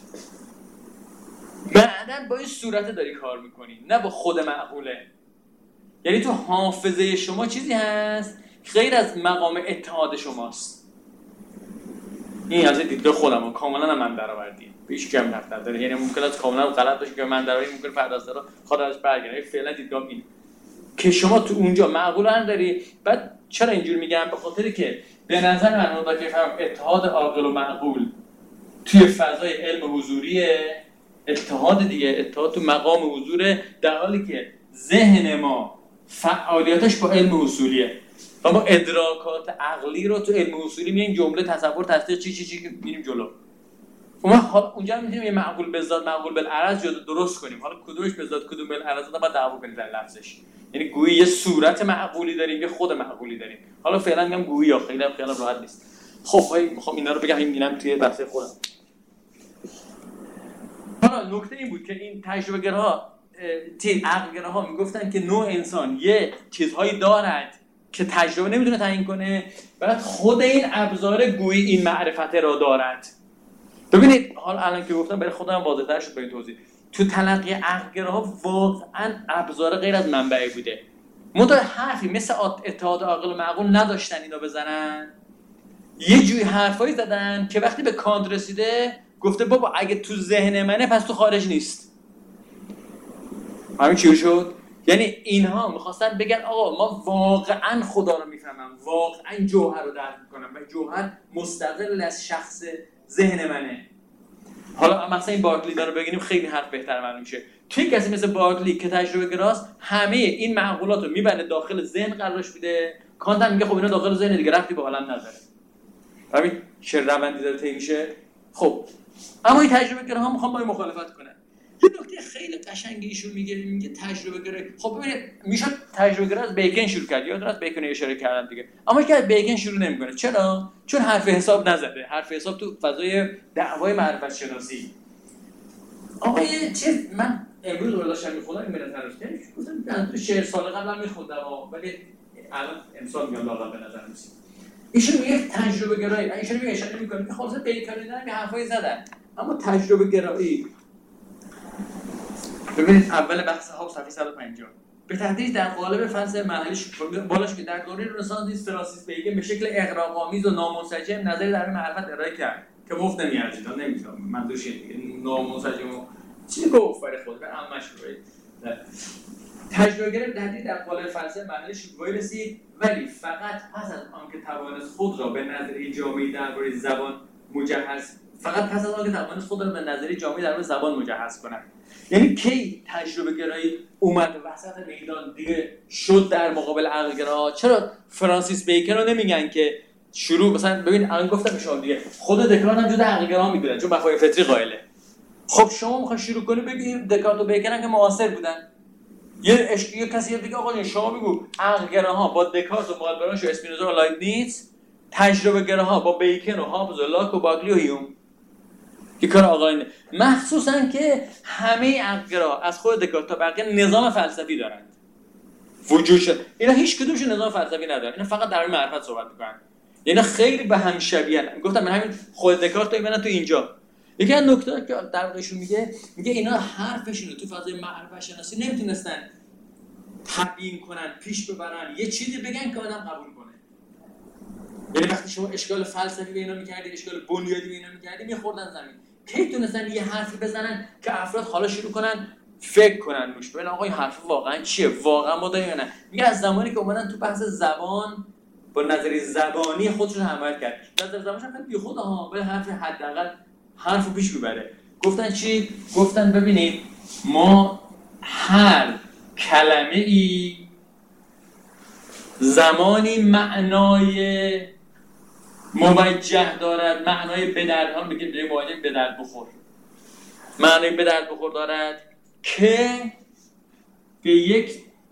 بعداً با این صورت داری کار میکنی، نه با خود معقوله. یعنی تو حافظه شما چیزی هست غیر از مقام اتحاد شماست. این از دیدگاه خودم کاملا من درآوردی. هیچ کم نفت نداره. یعنی ممکن است کاملا غلط باشه که من درآوردی، ممکن فردا از درا خودش برگرده. فعلا دیدگاه این که شما تو اونجا معقول هم داری. بعد چرا اینجوری میگم؟ به خاطری که به نظر من اون که فهم اتحاد عاقل و معقول توی فضای علم حضوریه، اتحاد دیگه، اتحاد تو مقام حضوره، در حالی که ذهن ما فعالیتش با علم اصولیه و ما ادراکات عقلی رو تو علم اصولی میگیم جمله تصور تصدیق چی چی چی میریم جلو. ما حالا اونجا میتونیم یه معقول به ذات معقول بالعرض جدا درست کنیم. حالا کدومش به ذات کدوم بالعرض تا بعد دعوا کنیم در لفظش. یعنی گویی یه صورت معقولی داریم یه خود معقولی داریم. حالا فعلا میگم گویی یا خیلی خیلی راحت نیست. خب میخوام اینا رو بگم اینم توی بحث خودم. حالا نکته این بود که این تجربه گرها تی عقل گراها میگفتن که نوع انسان یه چیزهایی دارد که تجربه نمیتونه تعیین کنه، بعد خود این ابزار گویی این معرفت را دارد. ببینید حالا الان که گفتم برای خودم واضح‌تر شد با این توضیح. تو تلقی عقل گراها واقعا ابزار غیر از منبعی بوده. منتها حرفی مثل اتحاد عاقل و معقول نداشتن اینا بزنن. یه جوری حرفایی زدن که وقتی به کانت رسیده گفته بابا اگه تو ذهن منه پس تو خارج نیست. همین چی شد؟ یعنی اینها میخواستن بگن آقا ما واقعا خدا رو میفهمم، واقعا جوهر رو درک میکنم و جوهر مستقل از شخص ذهن منه. حالا مثلا این بارکلی داره بگیم خیلی حرف بهتر معلوم میشه. توی کسی مثل بارکلی که تجربه گراست همه این معقولات رو میبره داخل ذهن قرارش میده. کانت هم میگه خب اینا داخل ذهن دیگه ربطی به عالم نداره. ببین چه روندی داره طی میشه. خب اما این تجربه گراها میخوام با این مخالفت کنن. یه نکته خیلی قشنگی ایشون میگه میگه تجربه گرا. خب ببینید میشه تجربه گرا از بیکن شروع کرد. یادتون از بیکن اشاره کردم دیگه. اما که از بیکن شروع نمیکنه. چرا؟ چون حرف حساب نزده. حرف حساب تو فضای دعوای معرفت شناسی. آقا یه چیز من امروز رو داشتم میخوندم این به نظر رسید. گفتم من تو شعر سال قبلم میخوندم ولی الان امسال میام واقعا به نظر میاد. ایشون میگه تجربه گرایی. ایشون میگه اشاره میکنه که خلاص بیکن اینا حرفای زدن. اما تجربه گرایی ببینید اول بحث ها صفحه صد و پنجاه به تدریج در قالب فلسفه محلی بالاش که در دوره رنسانس فرانسیس بیکن به شکل اغراق‌آمیز و نامنسجم نظری در معرفت ارائه کرد که گفت نمیارزید نمیتونم من دوش دیگه نامنسجم چی گفت برای خود به عمش رو تجربه گرفت در تدریج در قالب فلسفه محلی شکوفایی رسید ولی فقط پس از آنکه توانست خود را به نظریه جامعی درباره زبان مجهز فقط پس از آنکه توانست خود را به نظریه جامعی درباره زبان مجهز کند. یعنی کی تجربه گرایی اومد وسط میدان دیگه شد در مقابل عقل گرا؟ چرا فرانسیس بیکن رو نمیگن که شروع مثلا ببین الان گفتم به شما دیگه خود دکارت هم جزء عقل گرا میدونن چون مفاهیم فطری قائله. خب شما میخوای شروع کنی بگید دکارت و بیکن هم که معاصر بودن یه اش... یه کسی دیگه آقا شما بگو عقل گراها با دکارت و مالبرانش و اسپینوزا و لایبنیتس، تجربه گراها با بیکن و هابز و لاک و باگلی و هیوم که کار آقایونه، مخصوصا که همه عقل‌گرا از خود دکارت تا بقیه نظام فلسفی دارند وجود شد. اینا هیچ کدومش نظام فلسفی ندارن، اینا فقط در مورد معرفت صحبت میکنن. اینا خیلی به هم شبیهن. گفتم من همین خود دکارت رو میبینم تو اینجا. یکی از نکته‌ای که در واقعشون میگه میگه اینا حرفشون رو تو فضای معرفت شناسی نمیتونستن تبیین کنن، پیش ببرن، یه چیزی بگن که آدم قبول کنه. یعنی وقتی شما اشکال فلسفی به اینا می‌کردید، اشکال بنیادی به اینا می‌کردید، می‌خوردن زمین. کی تونستن یه حرفی بزنن که افراد حالا شروع کنن فکر کنن روش. ببین آقا این حرف واقعا چیه؟ واقعا ما داریم یا نه؟ میگه از زمانی که اومدن تو بحث زبان با نظریه زبانی خودشون حمایت کرد. نظریه زبانش خیلی بیخود ها، به حرف حداقل حرفو پیش میبره. گفتن چی؟ گفتن ببینید ما هر کلمه ای زمانی معنای موجه دارد، معنای به درد ها میگه به معنای به درد بخور، معنای به درد بخور دارد که به یک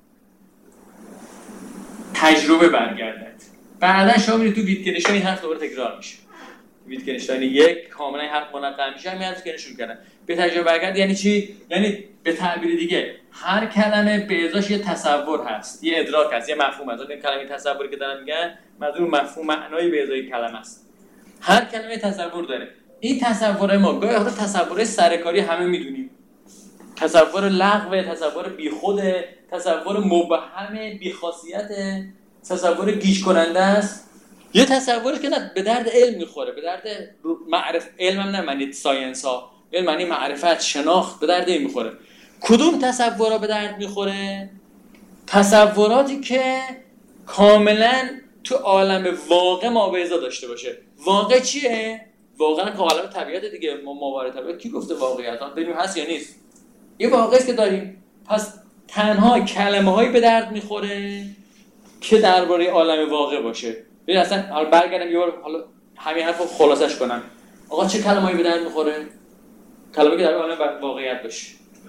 تجربه برگردد. بعدا شما میرید تو ویتگنشتاین این حرف دوباره تکرار میشه. ویتگنشتاین یک کاملا این حرف منقم میشه، همین حرف که نشون کردن به تجربه برگرد. یعنی چی؟ یعنی به تعبیر دیگه هر کلمه به ازاش یه تصور هست، یه ادراک هست، یه مفهوم هست. این کلمه تصوری که دارن میگن منظور مفهوم معنایی به ازای کلمه است. هر کلمه تصور داره. این تصور ما گاهی وقتا تصور سرکاری همه میدونیم، تصور لغو، تصور بیخود، تصور مبهم، بیخاصیت، تصور گیج کننده است. یه تصوری که نه به درد علم میخوره، به درد معرفت. علم هم نه معنی ساینس ها، علم معنی معرفت، شناخت، به درد این میخوره. کدوم تصورا به درد میخوره؟ تصوراتی که کاملا تو عالم واقع مابعضا داشته باشه. واقع چیه؟ واقعا که عالم طبیعت دیگه. ما ماورای طبیعت کی گفته واقعیت ها؟ ببینیم هست یا نیست. یه واقعی است که داریم. پس تنها کلمه‌هایی به درد میخوره که درباره عالم واقع باشه. ببین اصلا حالا برگردم یه بار حالا همین حرفو خلاصش کنم. آقا چه کلمه‌ای به درد میخوره؟ کلمه‌ای که در عالم واقعیت باشه.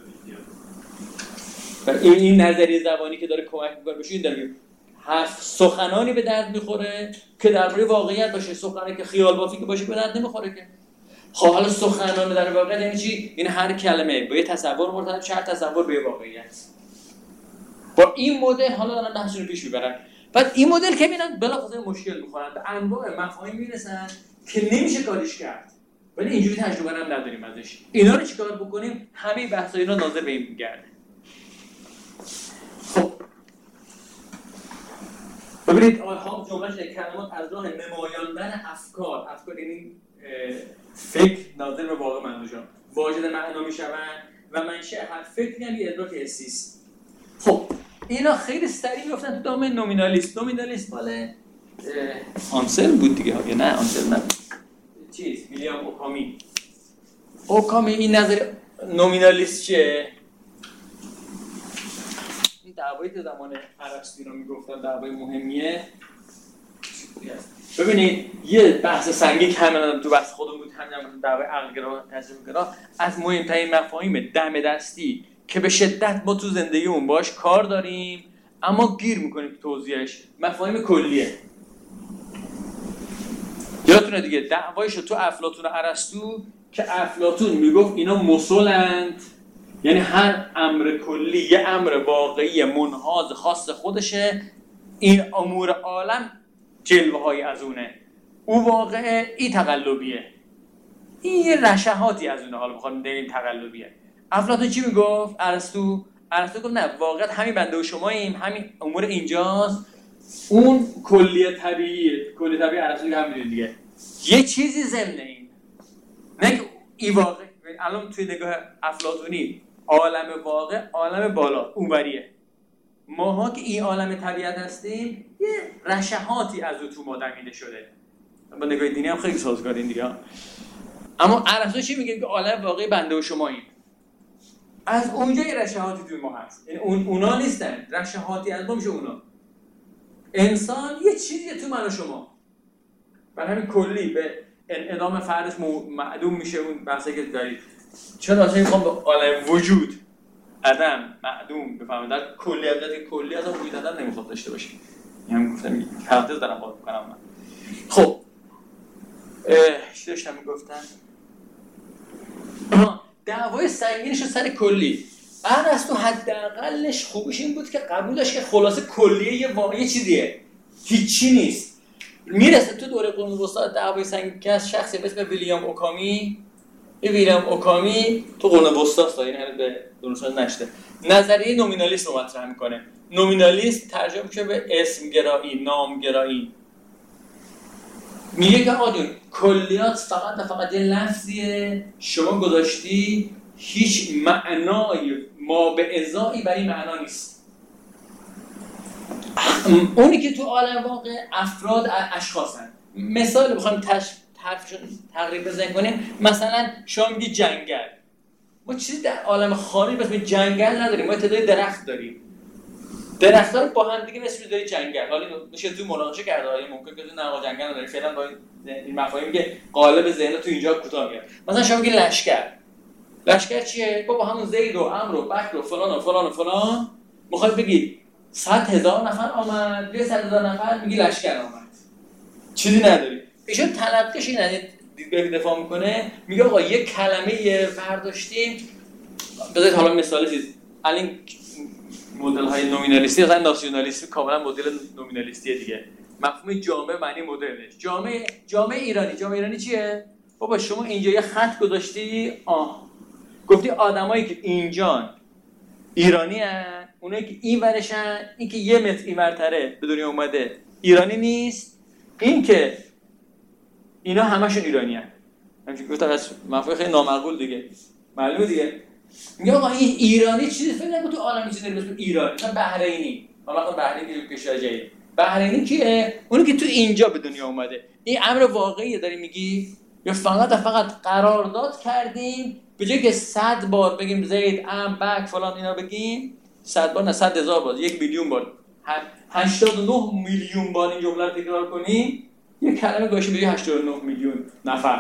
و این این نظریه زبانی که داره کمک می‌کنه بهش این داره حرف سخنانی به درد میخوره که درباره واقعیت باشه. سخنانی که خیال بافی که باشه به درد نمیخوره که. خب حالا سخنان در واقعیت یعنی چی؟ این هر کلمه با یه تصور مرتبط شه، تصور به واقعیت. با این مدل حالا دارن بحث رو پیش میبرن. بعد این مدل که میبینن بلافاصله مشکل میخورن، به انواع مفاهیم میرسن که نمیشه کاریش کرد. ولی اینجوری تجربه هم نداریم ازش. اینا رو چیکار بکنیم؟ همه بحثا اینا ناظر به این میگرده. خب ببینید آلهام جمله‌اش کلمات از راه نمایاندن افکار، افکار یعنی فکر ناظر به واقع منظورم واجد معنا میشوند و منشأ هر فکری هم یه ادراک حسی است. خب اینا خیلی سریع میافتن تو دامه نومینالیست. نومینالیست مال آنسل بود دیگه یا نه آنسل نه چیز ویلیام اوکامی. اوکامی این نظر نومینالیست چیه؟ این دعوایی که زمان ارسطو رو میگفتن دعوای مهمیه. ببینید یه بحث سنگین که همین تو بحث خودمون بود، همین دعوای عقل‌گرا تجربه‌گرا، از مهمترین مفاهیم دم دستی که به شدت ما تو زندگیمون باش کار داریم اما گیر میکنیم تو توضیحش، مفاهیم کلیه. یادتونه دیگه دعوایشو تو افلاطون و ارسطو که افلاطون میگفت اینا مسلند، یعنی هر امر کلی یه امر واقعی منحاز خاص خودشه، این امور عالم جلوه های از اونه، او واقعه ای تقلبیه، این یه رشحاتی از اونه. حالا بخوام بگیم تقلبیه. افلاطون چی میگفت؟ ارسطو ارسطو گفت نه، واقعا همین بنده و شماییم، همین امور اینجاست. اون کلیه طبیعیه. کلیه طبیعی ارسطو هم میدونید دیگه یه چیزی ضمن این، نه ای واقع. الان توی نگاه افلاطونی عالم واقع عالم بالا اونوریه، ماها که این عالم طبیعت هستیم یه رشحاتی از او تو ما دمیده شده. با نگاه دینی هم خیلی سازگارین دیگه. اما ارسطو چی میگه؟ که عالم واقعی بنده و شماییم. از اونجا یه رشحاتی توی ما هست، یعنی اون اونا نیستن، رشحاتی از ما میشه اونا. انسان یه چیزیه تو من و شما، برای همین کلی به انعدام فردش معدوم میشه. اون بحثی که دارید چرا اصلا میخوام به عالم وجود عدم معدوم بفهمم، در کلیت کلی از اون وجود عدم نمیخواد داشته باشه. همین گفتم پرانتز دارم باز میکنم من. خب چی داشتم میگفتم؟ دعوای سنگینش سر کلی. ارسطو حداقلش خوبش این بود که قبول داشت که خلاصه کلیه یه واقعی چیزیه، هیچی نیست. میرسه تو دوره قرون وسطا دعوای سنگین که از شخصی به اسم ویلیام اوکامی. این ویلیام اوکامی تو قرون وسطا است، این هنوز به درست نشده. نظریه نومینالیسم رو مطرح میکنه. نومینالیسم ترجمه میشه به اسم گرایی، نام گرایی. میگه که آقا جون کلیات فقط و فقط یه لفظیه، شما گذاشتی، هیچ معنای ما به ازایی برای معنا نیست. اونی که تو عالم واقع افراد اشخاصن. مثال بخوام تش حرفشون تقریب بزنیم کنیم، مثلا شما میگی جنگل. ما چیزی در عالم خارجی به اسم جنگل نداریم، ما تعداد درخت داریم. درخت‌ها رو با هم دیگه اسم می‌ذاری جنگل. حالا میشه تو مناقشه کرد، حالا ممکنه که نه آقا جنگل نداره، فعلا با این مفاهیمی که قالب ذهن تو اینجا کوتاه میاد. مثلا شما میگی لشکر. لشکر چیه؟ بابا همون زید و عمرو و بکر و فلان و فلان و فلان. میخواد بگی صد هزار نفر آمد، یه صد هزار نفر میگی لشکر آمد. چیزی نداری. ایشون طلبکش اینه، دیدگاهی دفاع میکنه، میگه آقا یه کلمه برداشتیم. بذارید حالا مثال چیز. الان مدل های نومینالیستی مثلا ناسیونالیستی کاملا مدل نومینالیستیه دیگه. مفهوم جامعه معنی مدرنش. جامعه جامعه ایرانی، جامعه ایرانی چیه؟ بابا شما اینجا یه خط گذاشتی، آه گفتی آدمایی که اینجان ایرانی ان، اونایی که این ورشن، این که یه متر این ورتره به دنیا اومده ایرانی نیست، این که اینا همشون ایرانی ان. همچنین گفتم از مفهوم خیلی نامعقول دیگه، معلومه دیگه. میگه آقا این ایرانی چیزی فکر نکن تو عالم چیزی به اسم ایران، مثلا بحرینی، حالا مثلا بحرینی که کشور جدید. بحرینی کیه؟ اونی که تو اینجا به دنیا اومده. این امر واقعیه داری میگی یا فقط فقط قرارداد کردیم به جای که صد بار بگیم زید ام بک فلان اینا بگیم، صد بار نه صد هزار بار، یک میلیون بار، هشتاد و نه میلیون بار این جمله رو تکرار کنیم، یک کلمه گوشه بگی هشتاد و نه میلیون نفر.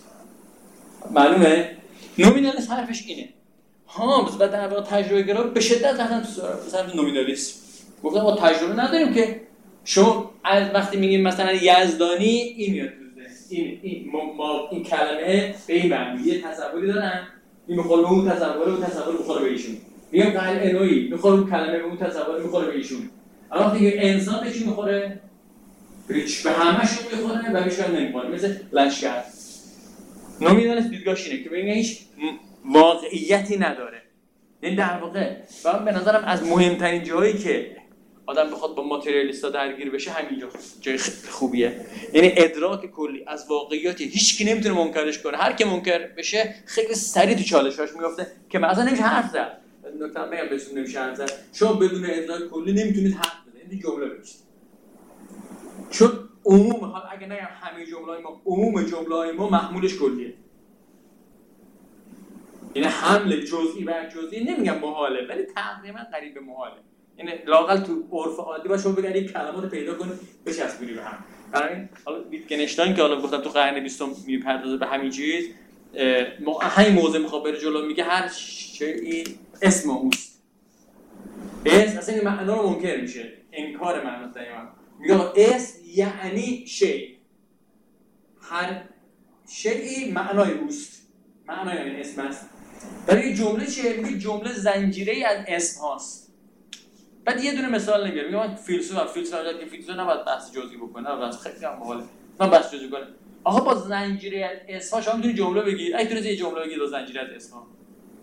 معلومه؟ نومینالیسم حرفش اینه. ها و در واقع تجربه گرا به شدت رفتن تو مثلا نومینالیسم. گفتم ما تجربه نداریم که شما از وقتی میگیم مثلا یزدانی این میاد تو ذهن، این این ما این کلمه به این معنی یه تصوری دارن، این میخوره به اون تصور، اون تصور میخوره به ایشون. میگم قال انوی میخوره اون کلمه به اون تصور میخوره به ایشون. اما وقتی انسان به چی میخوره؟ هیچ به همه‌شون میخوره و هیچ کاری نمیخوره، مثل لشکر. نومینالیسم دیدگاهش اینه که ببین هیچ واقعیتی نداره. این در واقع من به نظرم از مهمترین جایی که آدم بخواد با ماتریالیستا درگیر بشه همینجا جای خوبیه. یعنی ادراک کلی از واقعیاتی هیچ کی نمیتونه منکرش کنه. هر کی منکر بشه خیلی سریع تو چالشاش میفته که مثلا نمیشه حرف زد. این نکته بگم بهتون نمیشه انزل. شما بدون ادراک کلی نمیتونید حرف بزنید. این جمله بگید. چون عموم حال اگه نگم همه جمله‌های ما عموم جمله‌های ما محمولش کلیه. یعنی حمل جزئی بر جزئی نمیگم محاله ولی تقریبا قریب به محاله. یعنی لااقل تو عرف عادی باشه شما بگید کلمات پیدا کنید بچسبونید به هم. برای حالا ویتگنشتاین که حالا گفتم تو قرن بیستم میپردازه به همین چیز همین موضوع میخواد بره جلو میگه هر چیزی اسم اوست. اسم اصلا این معنا رو منکر میشه. انکار معنا دقیقاً. میگه اسم یعنی شی. هر شیء معنای اوست. معنای این اسم است. برای جمله چیه؟ میگه جمله زنجیره‌ای از اسم هاست. بعد یه دونه مثال نمیاره. میگه من فیلسوف فیلسوف که فیلسوف نباید بحث جزئی بکنه. بحث خیلی هم باحاله. من بحث جزئی کنم. آقا با زنجیره از اسم ها شما میتونید جمله بگید. اگه تونید یه جمله بگید با زنجیره از اسم ها.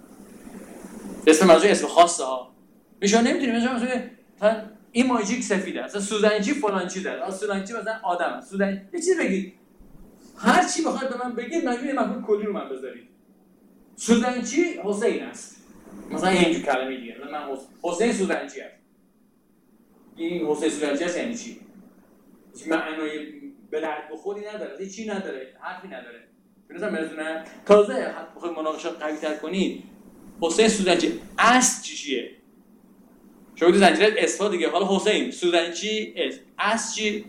اسم موضوع اسم خاصه ها. میشه نمیتونید مثلا مثلا این ماژیک سفیده. مثلا سوزنچی فلان چیزه. مثلا سوزنچی مثلا آدمه. سوزن یه چیز بگید. هر چی بخواید به من بگید مجبورید مفهوم کلی رو من بذارید. سوزنچی حسین است. مثلا اینجور کلمه دیگه. من حسین سوزنچی است. این حسین سوزنچی است یعنی چی؟ معنای به درد بخوری نداره، هیچ چی نداره، حرفی نداره. بنظرم براتون تازه بخواید مناقشه قوی‌تر کنید. حسین سوزنچی اصل چیه؟ شما تو زنجیره اسم دیگه. حالا حسین سوزنچی اسم اصل چی؟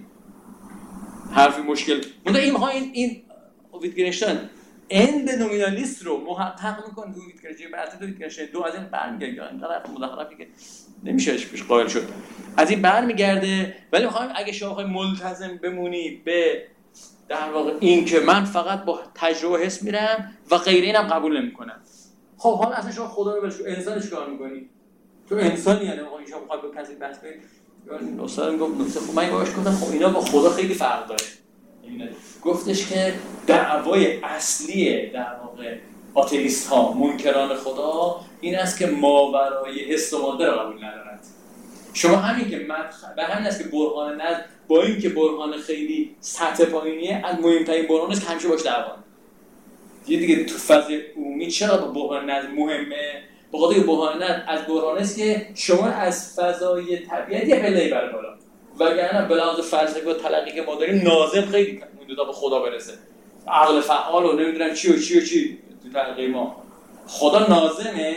حرفی مشکل. من این میخوام این این ویتگنشتاین اند نومینالیست رو محقق میکنه تو ویتگنشتاین. بعد تو ویتگنشتاین دو از این برمیگرده. اینقدر مداخله که نمیشه پیش قائل شد. از این برمیگرده ولی میخوایم اگه شما بخواید ملتزم بمونید به در واقع این که من فقط با تجربه حس میرم و غیر اینم قبول نمیکنم. خب حالا اصلا شما خدا رو برش انسان چیکار میکنی؟ تو انسانی یعنی آقا شما میخواد با کسی بحث کنید. استاد میگفت خب من باهاش گفتم خب اینا با خدا خیلی فرق داره. گفتش که دعوای اصلی در واقع آتئیست ها منکران خدا این است که ماورای حس و ماده را قبول ندارند. شما همین که مدخل به همین است که برهان نظر با این که برهان خیلی سطح پایینیه از مهمترین برهان است که همیشه باش دعوا. یه دیگه تو فضای عمومی چرا با برهان نظر مهمه؟ به خاطر برهان نظر از برهان است که شما از فضای طبیعتی پله‌ای بر بالا. وگرنه به لحاظ فلسفی و تلقی که ما داریم ناظم خیلی مونده به خدا برسه. عقل فعال و نمیدونم چی و چی و چی تو تلقی ما. خدا ناظمه.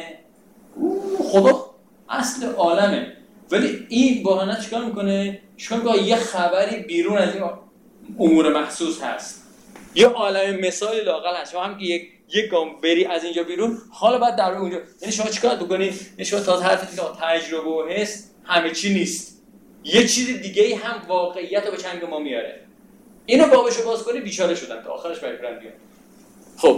خدا اصل عالمه. ولی این برهانه چیکار میکنه؟ چون گاه یه خبری بیرون از این امور محسوس هست. یه عالم مثالی لااقل هست. شما هم که یک یک گام بری از اینجا بیرون حالا بعد در اونجا یعنی شما چیکار بکنی؟ یعنی شما تا حرفی که تجربه و حس همه چی نیست. یه چیز دیگه‌ای هم واقعیت رو به چنگ ما میاره. اینو بابشو باز کنی بیچاره شدن تا آخرش برگردن بیان. خب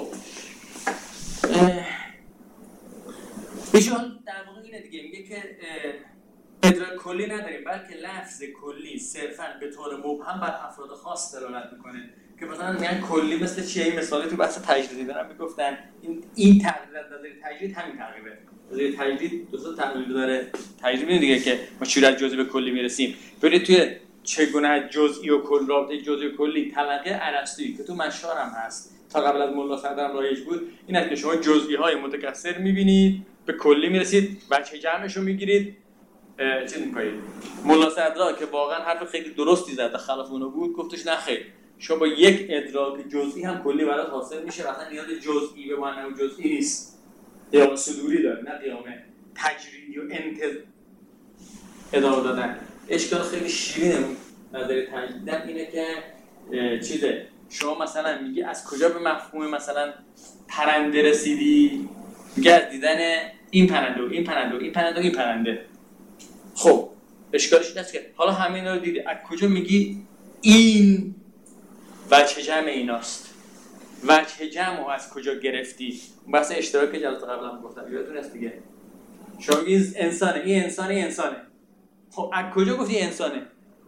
ایشون در واقع اینه دیگه میگه که ادراک کلی نداریم بلکه لفظ کلی صرفاً به طور مبهم بر افراد خاص دلالت میکنه که مثلا میگن کلی مثل چیه. این مثالی تو بحث تجدیدی دارن میگفتن این این تقریر از نظر تجدید همین تقریبه. از تجدید دو تا تقریر داره. تجدید میدونید دیگه که ما چجوری از جزئی به کلی میرسیم. برید توی چگونه جزئی و کل رابطه جزئی و کلی تلقی ارسطویی که تو مشهور هم هست تا قبل از ملا صدر هم رایج بود این است که شما جزئی های متکثر میبینید به کلی میرسید بچه جمعش رو میگیرید چی میکنید. ملا صدر که واقعا حرف خیلی درستی زد خلاف اونو بود گفتش نه خیر شما با یک ادراک جزئی هم کلی برات حاصل میشه مثلا نیاز جزئی به معنی جزئی نیست. قیام صدوری داره نه قیام تجریدی و انتظار ادامه دادن. اشکال خیلی شیرینه نظر تجدیدم اینه که چیزه شما مثلا میگی از کجا به مفهوم مثلا پرنده رسیدی؟ میگه از دیدن این پرنده و این پرنده و این پرنده و این پرنده. خب اشکالش این است که حالا همین رو دیدی از کجا میگی این وجه جمع ایناست؟ وجه جمع رو از کجا گرفتی؟ بحث اشتراک که جلسه قبل هم گفتم یادتون هست دیگه. شما میگی انسانه این انسانه این انسانه. خب از کجا گفتی انسانه؟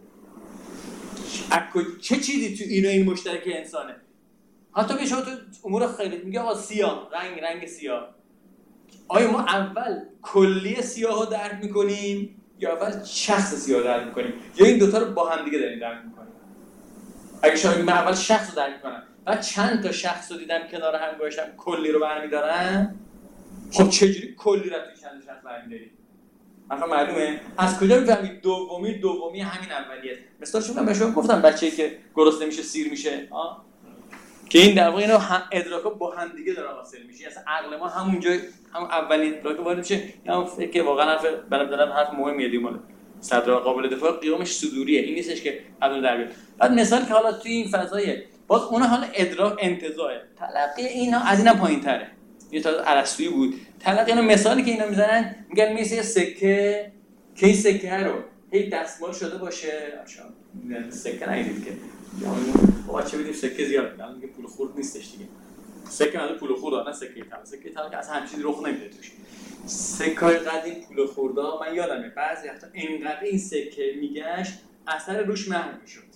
چه چیزی تو این و این مشترک انسانه؟ حتی که شما تو امور خیلی میگه آقا سیاه رنگ رنگ سیاه. آیا ما اول کلی سیاه رو درک میکنیم یا اول شخص سیاه رو درک میکنیم یا این دوتا رو با هم دیگه داریم درک میکنیم؟ اگه شما من اول شخص رو درک میکنم بعد چند تا شخص رو دیدم کنار هم گذاشتم کلی رو برمیدارم خب چجوری کلی را توی چند شخص برمی داری؟ مثلا معلومه از کجا میفهمید دومی دومی همین اولیه. مثلا شما من شما گفتم بچه‌ای که گرسنه میشه سیر میشه آ که این در واقع اینا ادراکا با هم دیگه داره حاصل میشه. اصلا عقل ما همونجا هم اولین ادراک وارد میشه. یا فکر که واقعا حرف برام حرف مهمیه دیگه مال صدر قابل دفاع قیامش صدوریه. این نیستش که اول در بیاد. بعد مثال که حالا توی این فضای باز اون حالا ادراک انتزاعه. تلقی اینا از اینا پایین‌تره. یه تا ارسطویی بود. تلقی اینا مثالی که اینا میزنن میگن مثل سکه که این سکه رو هی دستمال شده باشه. میگن سکه نگیرید که با چه بدیم سکه زیاد میگن میگه پول خورد نیستش دیگه. سکه مال پول خورد نه سکه طلا. سکه طلا که اصلا همین چیزی رخ نمیده توش. سکه‌های قدیم پول خوردا من یادمه بعضی وقتا اینقدر این سکه میگشت اثر روش محو میشد.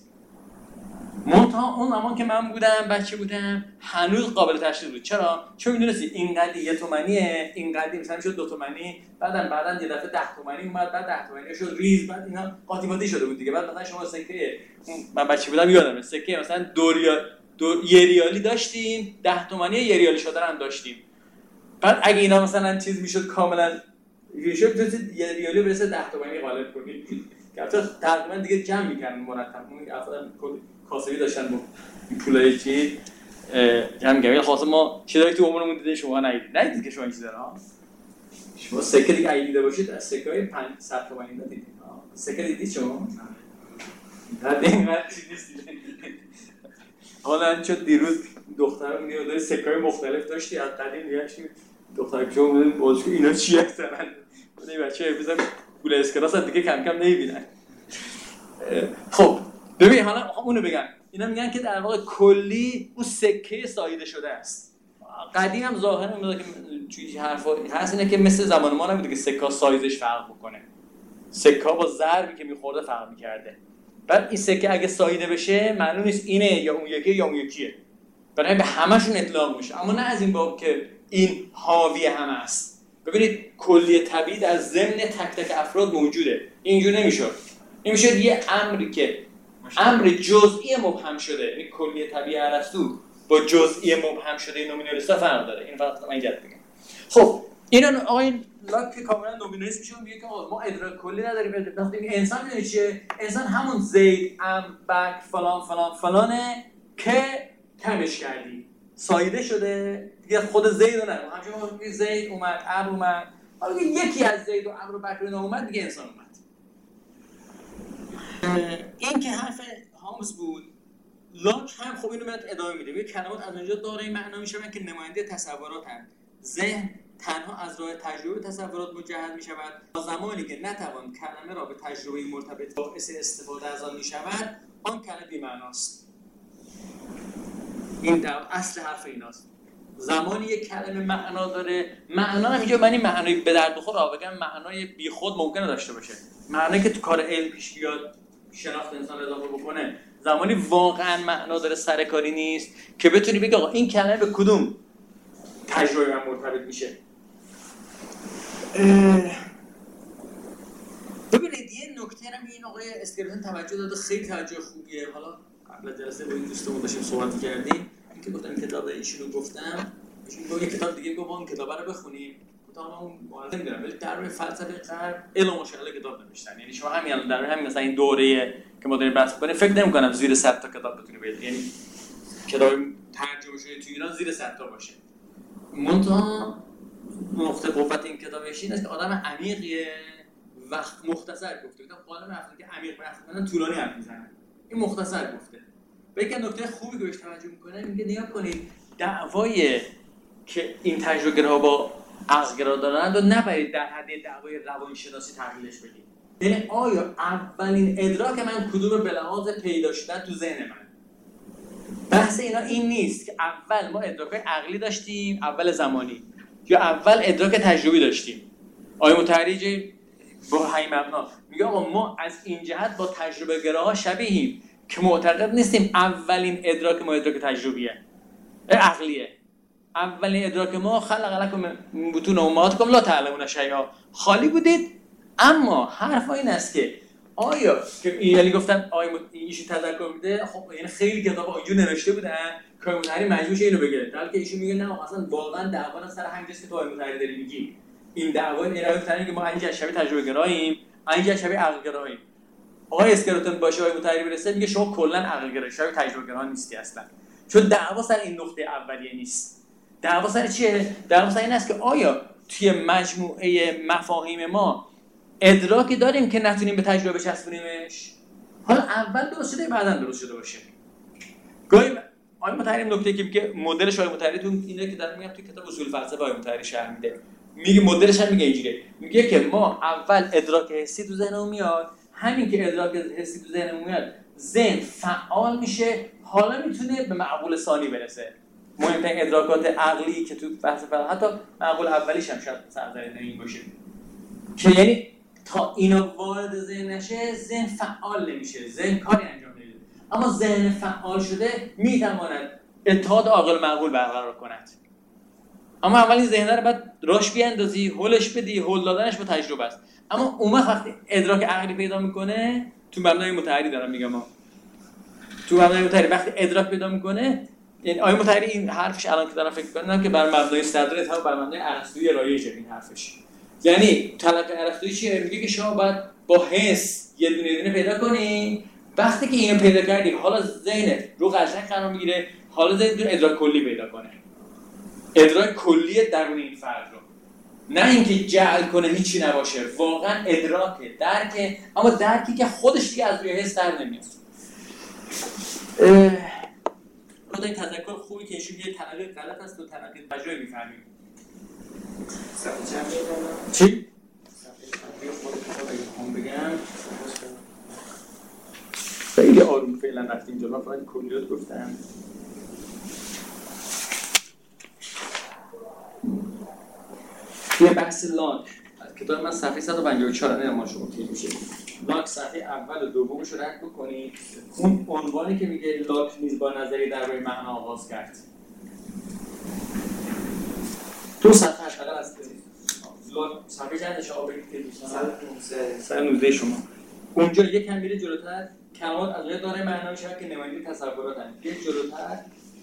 منتها اون زمان که من بودم بچه بودم هنوز قابل تشخیص بود. چرا؟ چون میدونستی اینقدر یه تومانیه، اینقدر مثلا شد دو تومانی، بعدن بعدن یه دفعه ده تومانی اومد، بعد ده تومانی شد ریز، بعد اینا قاطی قاطی شده بود دیگه. بعد مثلا شما سکه من بچه بودم یادمه سکه مثلا دو ریال دو یه ریالی داشتیم، ده تومانی یه ریالی شده هم داشتیم. بعد اگه اینا مثلا چیز میشد کاملا میشد یه ریالی برسه ده تومانی غالب کنید که البته تقریبا دیگه جمع می‌کردن مرتب. اون افراد کاسبی داشتن با این پولای چی جمع می‌کردن. خاصه ما چیزایی تو عمرمون دیده شما ندیدید. ندیدید که شما این چیزا ها شما سکه دیگه اگه دیده باشید از سکه‌های پانصد تومانی دادید. سکه دیدید شما؟ نه دیگه چیزی نیست. حالا چون دیروز دخترم میاد سکه‌های مختلف داشتی از قدیم دیگه چی دختر که شما بودن بازش اینا چی هستن؟ این بچه‌ها بزن پول اسکراس دیگه کم کم نمیبینن. خب ببین حالا اونو بگم اینا میگن که در واقع کلی اون سکه ساییده شده است. قدیم هم ظاهرا میاد که چیزی حرفا هست اینه که مثل زمان ما نبوده که سکه سایزش فرق بکنه. سکه با ضربی که میخورده فرق میکرده. بعد این سکه اگه ساییده بشه معلوم نیست اینه یا اون یکی یا اون یکیه. برای به همشون اطلاق میشه. اما نه از این باب که این حاوی هم است. ببینید کلی طبیعی در ضمن تک تک افراد موجوده. اینجوری نمیشه. این میشه یه امری که امر جزئی مبهم شده. یعنی کلی طبیعی ارسطو با جزئی مبهم شده نومینالیستا فرق داره. این فقط من اینجا بگم. خب اینا آقای لاک که کاملا نومینالیست میشه میگه که ما ادراک کلی نداریم. وقتی میگه انسان میدونی چیه؟ انسان همون زید ام بک فلان فلان فلانه که کمش کردی. سایده شده دیگه خود زید رو نه همچنین زید اومد ابر اومد حالا یکی از زید و ابر و بکر اینا اومد دیگه انسان اومد. این که حرف هامس بود. لاک هم خب اینو برات ادامه میده. میگه کلمات از اونجا دارای معنا میشن که نماینده تصوراتن. ذهن تنها از راه تجربه تصورات مجهز میشود. تا زمانی که نتوان کلمه را به تجربه مرتبط باعث استفاده از آن میشود آن کلمه بی معناست. این در اصل حرف ایناست. زمانی یک کلمه معنا داره، معنا هم اینجا معنی معنای به درد بخور را بگم معنای بی خود ممکنه داشته باشه. معنی که تو کار علم پیش بیاد شناخت انسان اضافه بکنه. زمانی واقعا معنا داره سرکاری نیست که بتونی بگی آقا این کلمه به کدوم تجربه من مرتبط میشه. ببینید یه نکته رو این آقای اسکلتون توجه داده خیلی توجه خوبیه. حالا قبل جلسه با این دوستمون داشتیم صحبت کردیم که گفتم کتاب ایشونو گفتم ایشون گفت یه کتاب دیگه گفت اون کتاب رو بخونیم. گفتم اون معلومه نمیدونم ولی در روی فلسفه غرب علم و شغله کتاب نوشتن. یعنی شما همین الان در همین مثلا این دوره که ما داریم بحث می‌کنیم فکر نمی‌کنم زیر صد تا کتاب بتونی بگید. یعنی کتاب ترجمه شده تو ایران زیر صد تا باشه. منتها نقطه قوت این کتابش این است که آدم عمیقیه و مختصر گفته. گفتم قالب حرفی که عمیق بحث کنن طولانی حرف میزنن. این مختصر گفته. به یک نکته خوبی که بهش توجه میکنه میگه نگاه کنید دعوای که این تجربه‌گرا با عقل‌گرا دارن رو نبرید در حد دعوای روانشناسی تحلیلش بدید. یعنی آیا اولین ادراک من کدومه به لحاظ پیدا شدن تو ذهن من؟ بحث اینا این نیست که اول ما ادراک عقلی داشتیم اول زمانی یا اول ادراک تجربی داشتیم. آیا متحریجی با همین مبنا میگه آقا ما از این جهت با تجربه گراها شبیهیم که معتقد نیستیم اولین ادراک ما ادراک تجربیه عقلیه. اولین ادراک ما خلق لکم بطون امهاتکم لا تعلمون شیئا خالی بودید. اما حرف این است که آیا که یعنی گفتن آیا ایشون تذکر میده، خب یعنی خیلی کتاب اینجور نوشته بودن که مطهری مجبور شه اینو بگه، در حالی که ایشون میگه نه اصلا واقعا دعوا سر همینجاست که تو مطهری داری میگی. این دعوا این روی تنه که ما اینجا شبیه تجربه گراییم، اینجا شبیه عقل گراییم. آقای اسکراتون باشه آقای مطهری برسه میگه شما کلا عقل گرایی شبیه تجربه گرا نیستی اصلا. چون دعوا سر این نقطه اولیه نیست. دعوا سر چیه؟ دعوا سر این است که آیا توی مجموعه مفاهیم ما ادراکی داریم که نتونیم به تجربه چسبونیمش؟ حالا اول درست شده بعداً درست شده باشه. گاهی آقای مطهری نکته که میگه مدلش آقای مطهری تو اینه که دارم میگم توی کتاب اصول فلسفه آقای مطهری شرح میده. میگه مدلش هم میگه اینجوریه. میگه که ما اول ادراک حسی تو ذهنمون میاد، همین که ادراک حسی تو ذهنمون میاد، ذهن فعال میشه، حالا میتونه به معقول ثانی برسه. مهمترین ادراکات عقلی که تو بحث فلسفه حتی معقول اولیش هم شاید سرزنده این باشه. که یعنی تا اینا وارد ذهن نشه ذهن فعال نمیشه، ذهن کاری انجام نمیده. اما ذهن فعال شده میتواند اتحاد عاقل معقول برقرار کند. اما اول این ذهن رو بعد راش بیاندازی، هولش بدی، هول دادنش با تجربه است. اما اون وقتی ادراک عقلی پیدا میکنه، تو مبنای مطهری دارم میگم ما. تو مبنای مطهری وقتی ادراک پیدا میکنه، یعنی آقای مطهری این حرفش الان که دارم فکر میکنم که بر مبنای صدر تا بر مبنای ارسطویی رایجه این حرفش. یعنی تلقی ارسطویی چیه؟ میگه که شما باید با حس یه دونه دونه پیدا کنی، وقتی که اینو پیدا کردی حالا ذهنت رو قشنگ قرار میگیره، حالا ذهنت ادراک کلی پیدا کنه. ادراک کلی درون این فرد رو، نه اینکه جعل کنه هیچی نباشه، واقعا ادراکه، درکه، اما درکی که خودش دیگه از روی حس در نمیاد. خدا این تذکر خوبی که ایشون یه تلقی غلط است و تلقی تجربه می‌فهمیم. صفحه چند می‌کنم؟ چی؟ صفحه خود کتاب اگه هم بگم خیلی آروم فعلا رفتیم جلو، من فقط کلیات گفتم. یه بحث لاک کتاب من صفحه صد و پنجاه و چهار نه ما شما کی میشه. لاک صفحه اول و دومش رو رد بکنید. اون عنوانی که میگه لاک نیز با نظریه درباره معنا آغاز کرد. تو صفحه حداقل از لاک صفحه چندش آ بگید که دوستان صد و نوزده شما. اونجا یکم میره جلوتر کلمات از روی داره معنا میشه که نماینده تصوراتن. یه جلوتر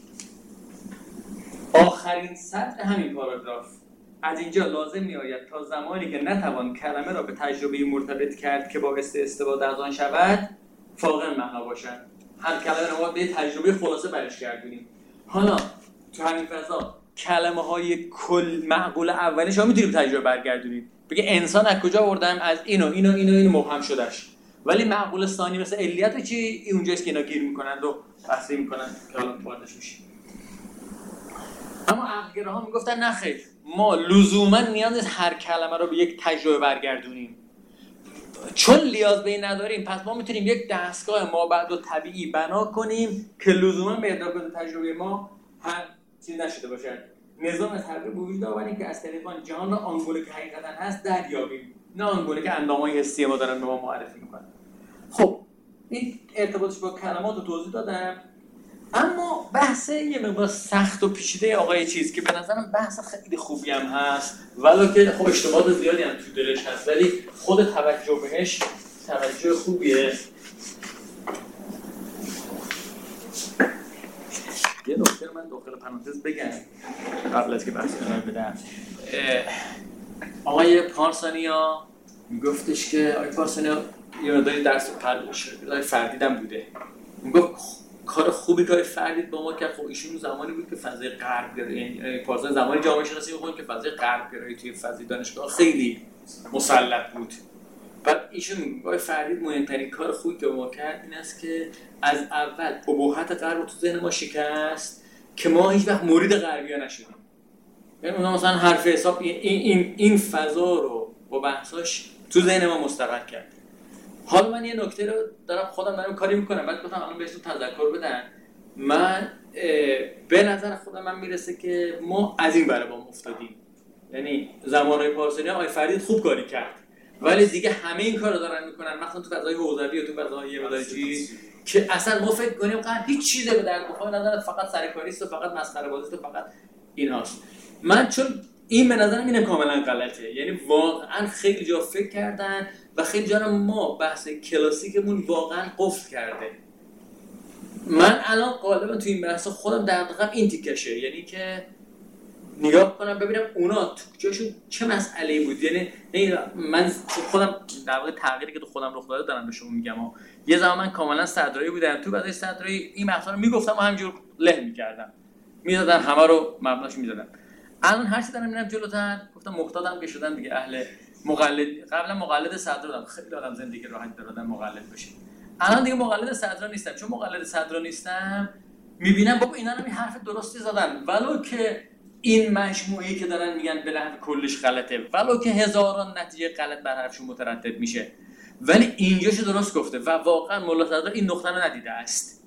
آخرین سطر همین پاراگراف از اینجا لازم می‌آید تا زمانی که نتوان کلمه را به تجربه مرتبط کرد که باعث استفاده از آن شود فاقد معنا باشد. هر کلمه را به تجربه خلاصه برش گردونیم. حالا تو همین فضا کلمه‌های کل معقول اولی شما می‌تونید به تجربه برگردونید. بگه انسان از کجا آوردم؟ از اینو اینو اینو اینو مبهم شدهش. ولی معقول ثانی مثل علیت چی؟ این اونجاست که اینا گیر می‌کنند و بحث می‌کنن که حالا واردش میشه. اما عقلگراها میگفتن نه خیر، ما لزوما نیاز نیست هر کلمه رو به یک تجربه برگردونیم. چون نیاز به این نداریم پس ما میتونیم یک دستگاه مابعد و طبیعی بنا کنیم که لزوما به ادراک تجربه ما هر چیزی نشده باشه. نظام تربیت به وجود آوریم که از طریق آن جهان را آنگونه که حقیقتا هست دریابیم، نه آنگونه که اندام‌های حسی ما دارن به ما معرفی میکنن. خب این ارتباطش با کلمات رو توضیح دادم. اما بحث یه مقدار سخت و پیچیده آقای چیز که به نظرم بحث خیلی خوبی هم هست، ولو که خب اشتباهات زیادی هم تو دلش هست، ولی خود توجه بهش توجه خوبیه. یه نکته رو من داخل پرانتز بگم قبل از که بحث ادامه بدم. آقای پارسانیا میگفتش که آقای پارسانیا یه مقداری درس فردیدم بوده، میگفت کار خوبی که فردید با ما کرد. خب ایشون زمانی بود که فضای غرب گرایی، یعنی پارسان زمانی جامعه شناسی می‌خوند که فضای غرب گرایی توی فضای دانشگاه خیلی مسلط بود. بعد ایشون میگه فردید مهمترین کار خوبی که ما کرد این است که از اول ابهت غرب تو ذهن ما شکست که ما هیچ وقت مورد غربی‌ها نشدیم. یعنی اونها مثلا حرف حساب این این این فضا رو با بحثاش تو ذهن ما مستقر کرد. حالا من یه نکته رو دارم خودم دارم کاری میکنم، بعد گفتم الان بهتون تذکر بدم. من به نظر خودم من میرسه که ما از این بره با افتادیم. یعنی زمانهای پارسانی آقای فرید خوب کاری کرد، ولی دیگه همه این کارو دارن میکنن، مثلا تو فضای حوزوی و تو فضای مدارجی که اصلا ما فکر کنیم قرار هیچ چیزی به درد بخوره نداره، فقط سرکاری است و فقط مسخره بازی است و فقط ایناست. من چون این به نظرم اینه کاملا غلطه. یعنی واقعا خیلی جا فکر کردن و خیلی جا ما بحث کلاسیکمون واقعا قفل کرده. من الان غالبا تو این بحث خودم دقیقاً این تیکشه، یعنی که نگاه کنم ببینم اونا تو جاشون چه مسئله‌ای بود. یعنی من خودم در واقع تغییری که تو خودم رخ داده دارم به شما میگم. یه زمان من کاملا صدرایی بودم، تو بعد صدرایی این بحثا رو میگفتم و همینجور له میکردم، میدادم همه رو مبناش میدادم. الان هر چی دارم میرم جلوتر، گفتم محتاطم که شدن دیگه، اهل مقلد. قبلا مقلد صدر بودم، خیلی آدم زندگی راحت دادن مقلد بشه. الان دیگه مقلد صدر نیستم، چون مقلد صدر نیستم میبینم بابا اینا هم این حرف درستی زدن، ولو که این مجموعه‌ای که دارن میگن به نحو کلش غلطه، ولو که هزاران نتیجه غلط بر حرفشون مترتب میشه، ولی اینجاشو درست گفته و واقعا مولا صدر این نقطه رو ندیده است.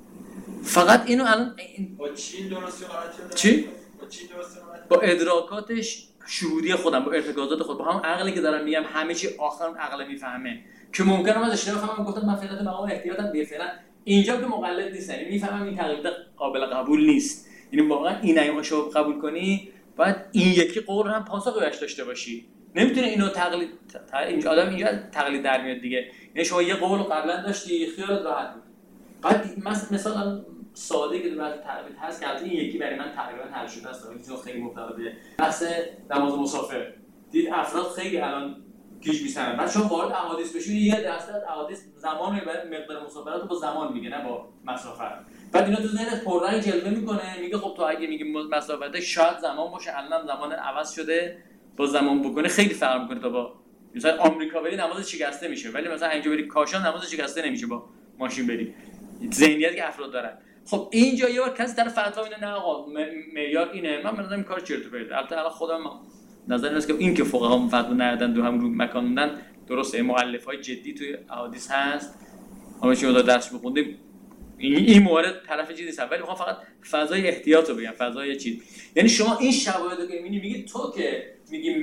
فقط اینو الان این با چین درست غلط شده. چی؟ با چین درست غلط؟ با ادراکاتش شهودی خودم، با ارتکازات خود، با هم عقلی که دارم میگم همه چی آخر اون عقل میفهمه که ممکنه من اشتباه بفهمم. گفتم من فعلا مقام احتیاطم به فعلا اینجا که مقلد نیستم، یعنی میفهمم این تقلید قابل قبول نیست. یعنی واقعا این اگه شما قبول کنی باید این یکی قول هم پاسخ بهش داشته باشی. نمیتونه اینو تقلید اینجا آدم اینجا تقلید در میاد دیگه. یعنی شما یه قول قبلا داشتی خیالت راحت بود، بعد مثلا ساده که در تقلید هست که البته این یکی برای من تقریبا حل شده است، ولی خیلی مبتلا به بحث نماز مسافر دید افراد خیلی الان گیج میشن. بعد شما وارد احادیث بشید یه درصد احادیث زمان مقدار مسافرت رو با زمان میگه نه با مسافت. بعد اینا تو ذهنت پررنگ جلوه میکنه، میگه خب تو اگه میگی مسافت شاید زمان باشه، الان زمان عوض شده، با زمان بکنه خیلی فرق میکنه تا با مثلا آمریکا بری نماز شکسته میشه، ولی مثلا اینجا بری کاشان نماز شکسته نمیشه با ماشین بری. ذهنیتی که افراد دارن. خب اینجا یه بار کسی طرف فتوا میده نه آقا معیار اینه، من مثلا این کار چرت و پرت. البته الان خودم نظر اینه که این که فقها فتوا ندادن دو هم رو مکان موندن درسته، مؤلفه‌های جدی توی احادیث هست، همه چی رو درس بخوندیم، این این مورد طرف چیزی نیست، ولی میخوام فقط فضای احتیاط رو بگم، فضای چیز. یعنی شما این شواهد رو که میبینی میگی تو که میگی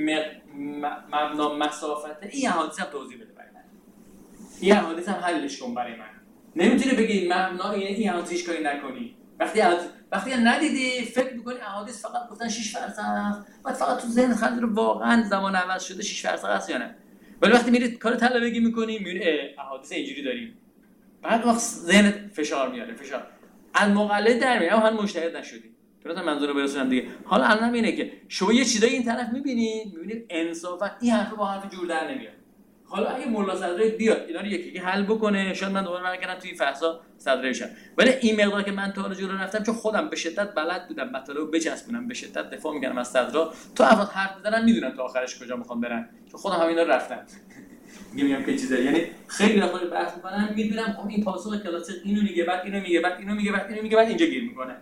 مبنا مسافته، این احادیث هم توضیح بده برای من، این احادیث هم حلش کن برای من. نمیتونی بگی مبنا اینه این احادیث کاری نکنی. وقتی احادیث وقتی ندیدی فکر می‌کنی احادیث فقط گفتن شش فرسخ، بعد فقط تو ذهن خودت رو واقعا زمان عوض شده شش فرسخ هست یا نه. ولی وقتی میری کار طلبگی می‌کنی میبینی احادیث اینجوری داریم، بعد وقت ذهنت فشار میاره، فشار المقلد در میاد، هم مجتهد نشدی. درست منظور رو برسونم دیگه. حالا الان اینه که شما یه چیزایی این طرف می‌بینی، می‌بینید انصافا این حرف با حرف جور در نمیاد. حالا اگه مولا صدرایی بیاد اینا رو یکی یکی حل بکنه، شاید من دوباره برگردم توی فحصا صدرایی بشم. ولی این مقدار که من تا حالا جلو رفتم چون خودم به شدت بلد بودم مطالب بچسبونم، به شدت دفاع می‌کردم از صدرا، تو افراد حرف بزنن میدونن تا آخرش کجا می‌خوام برن، چون خودم همینا رو رفتم. میگم که چیزا، یعنی خیلی وقتا بحث می‌کنم میدونم خب این پاسخ کلاسیک اینو میگه، بعد اینو میگه، بعد اینو میگه، بعد اینو میگه، بعد اینجا گیر می‌کنه.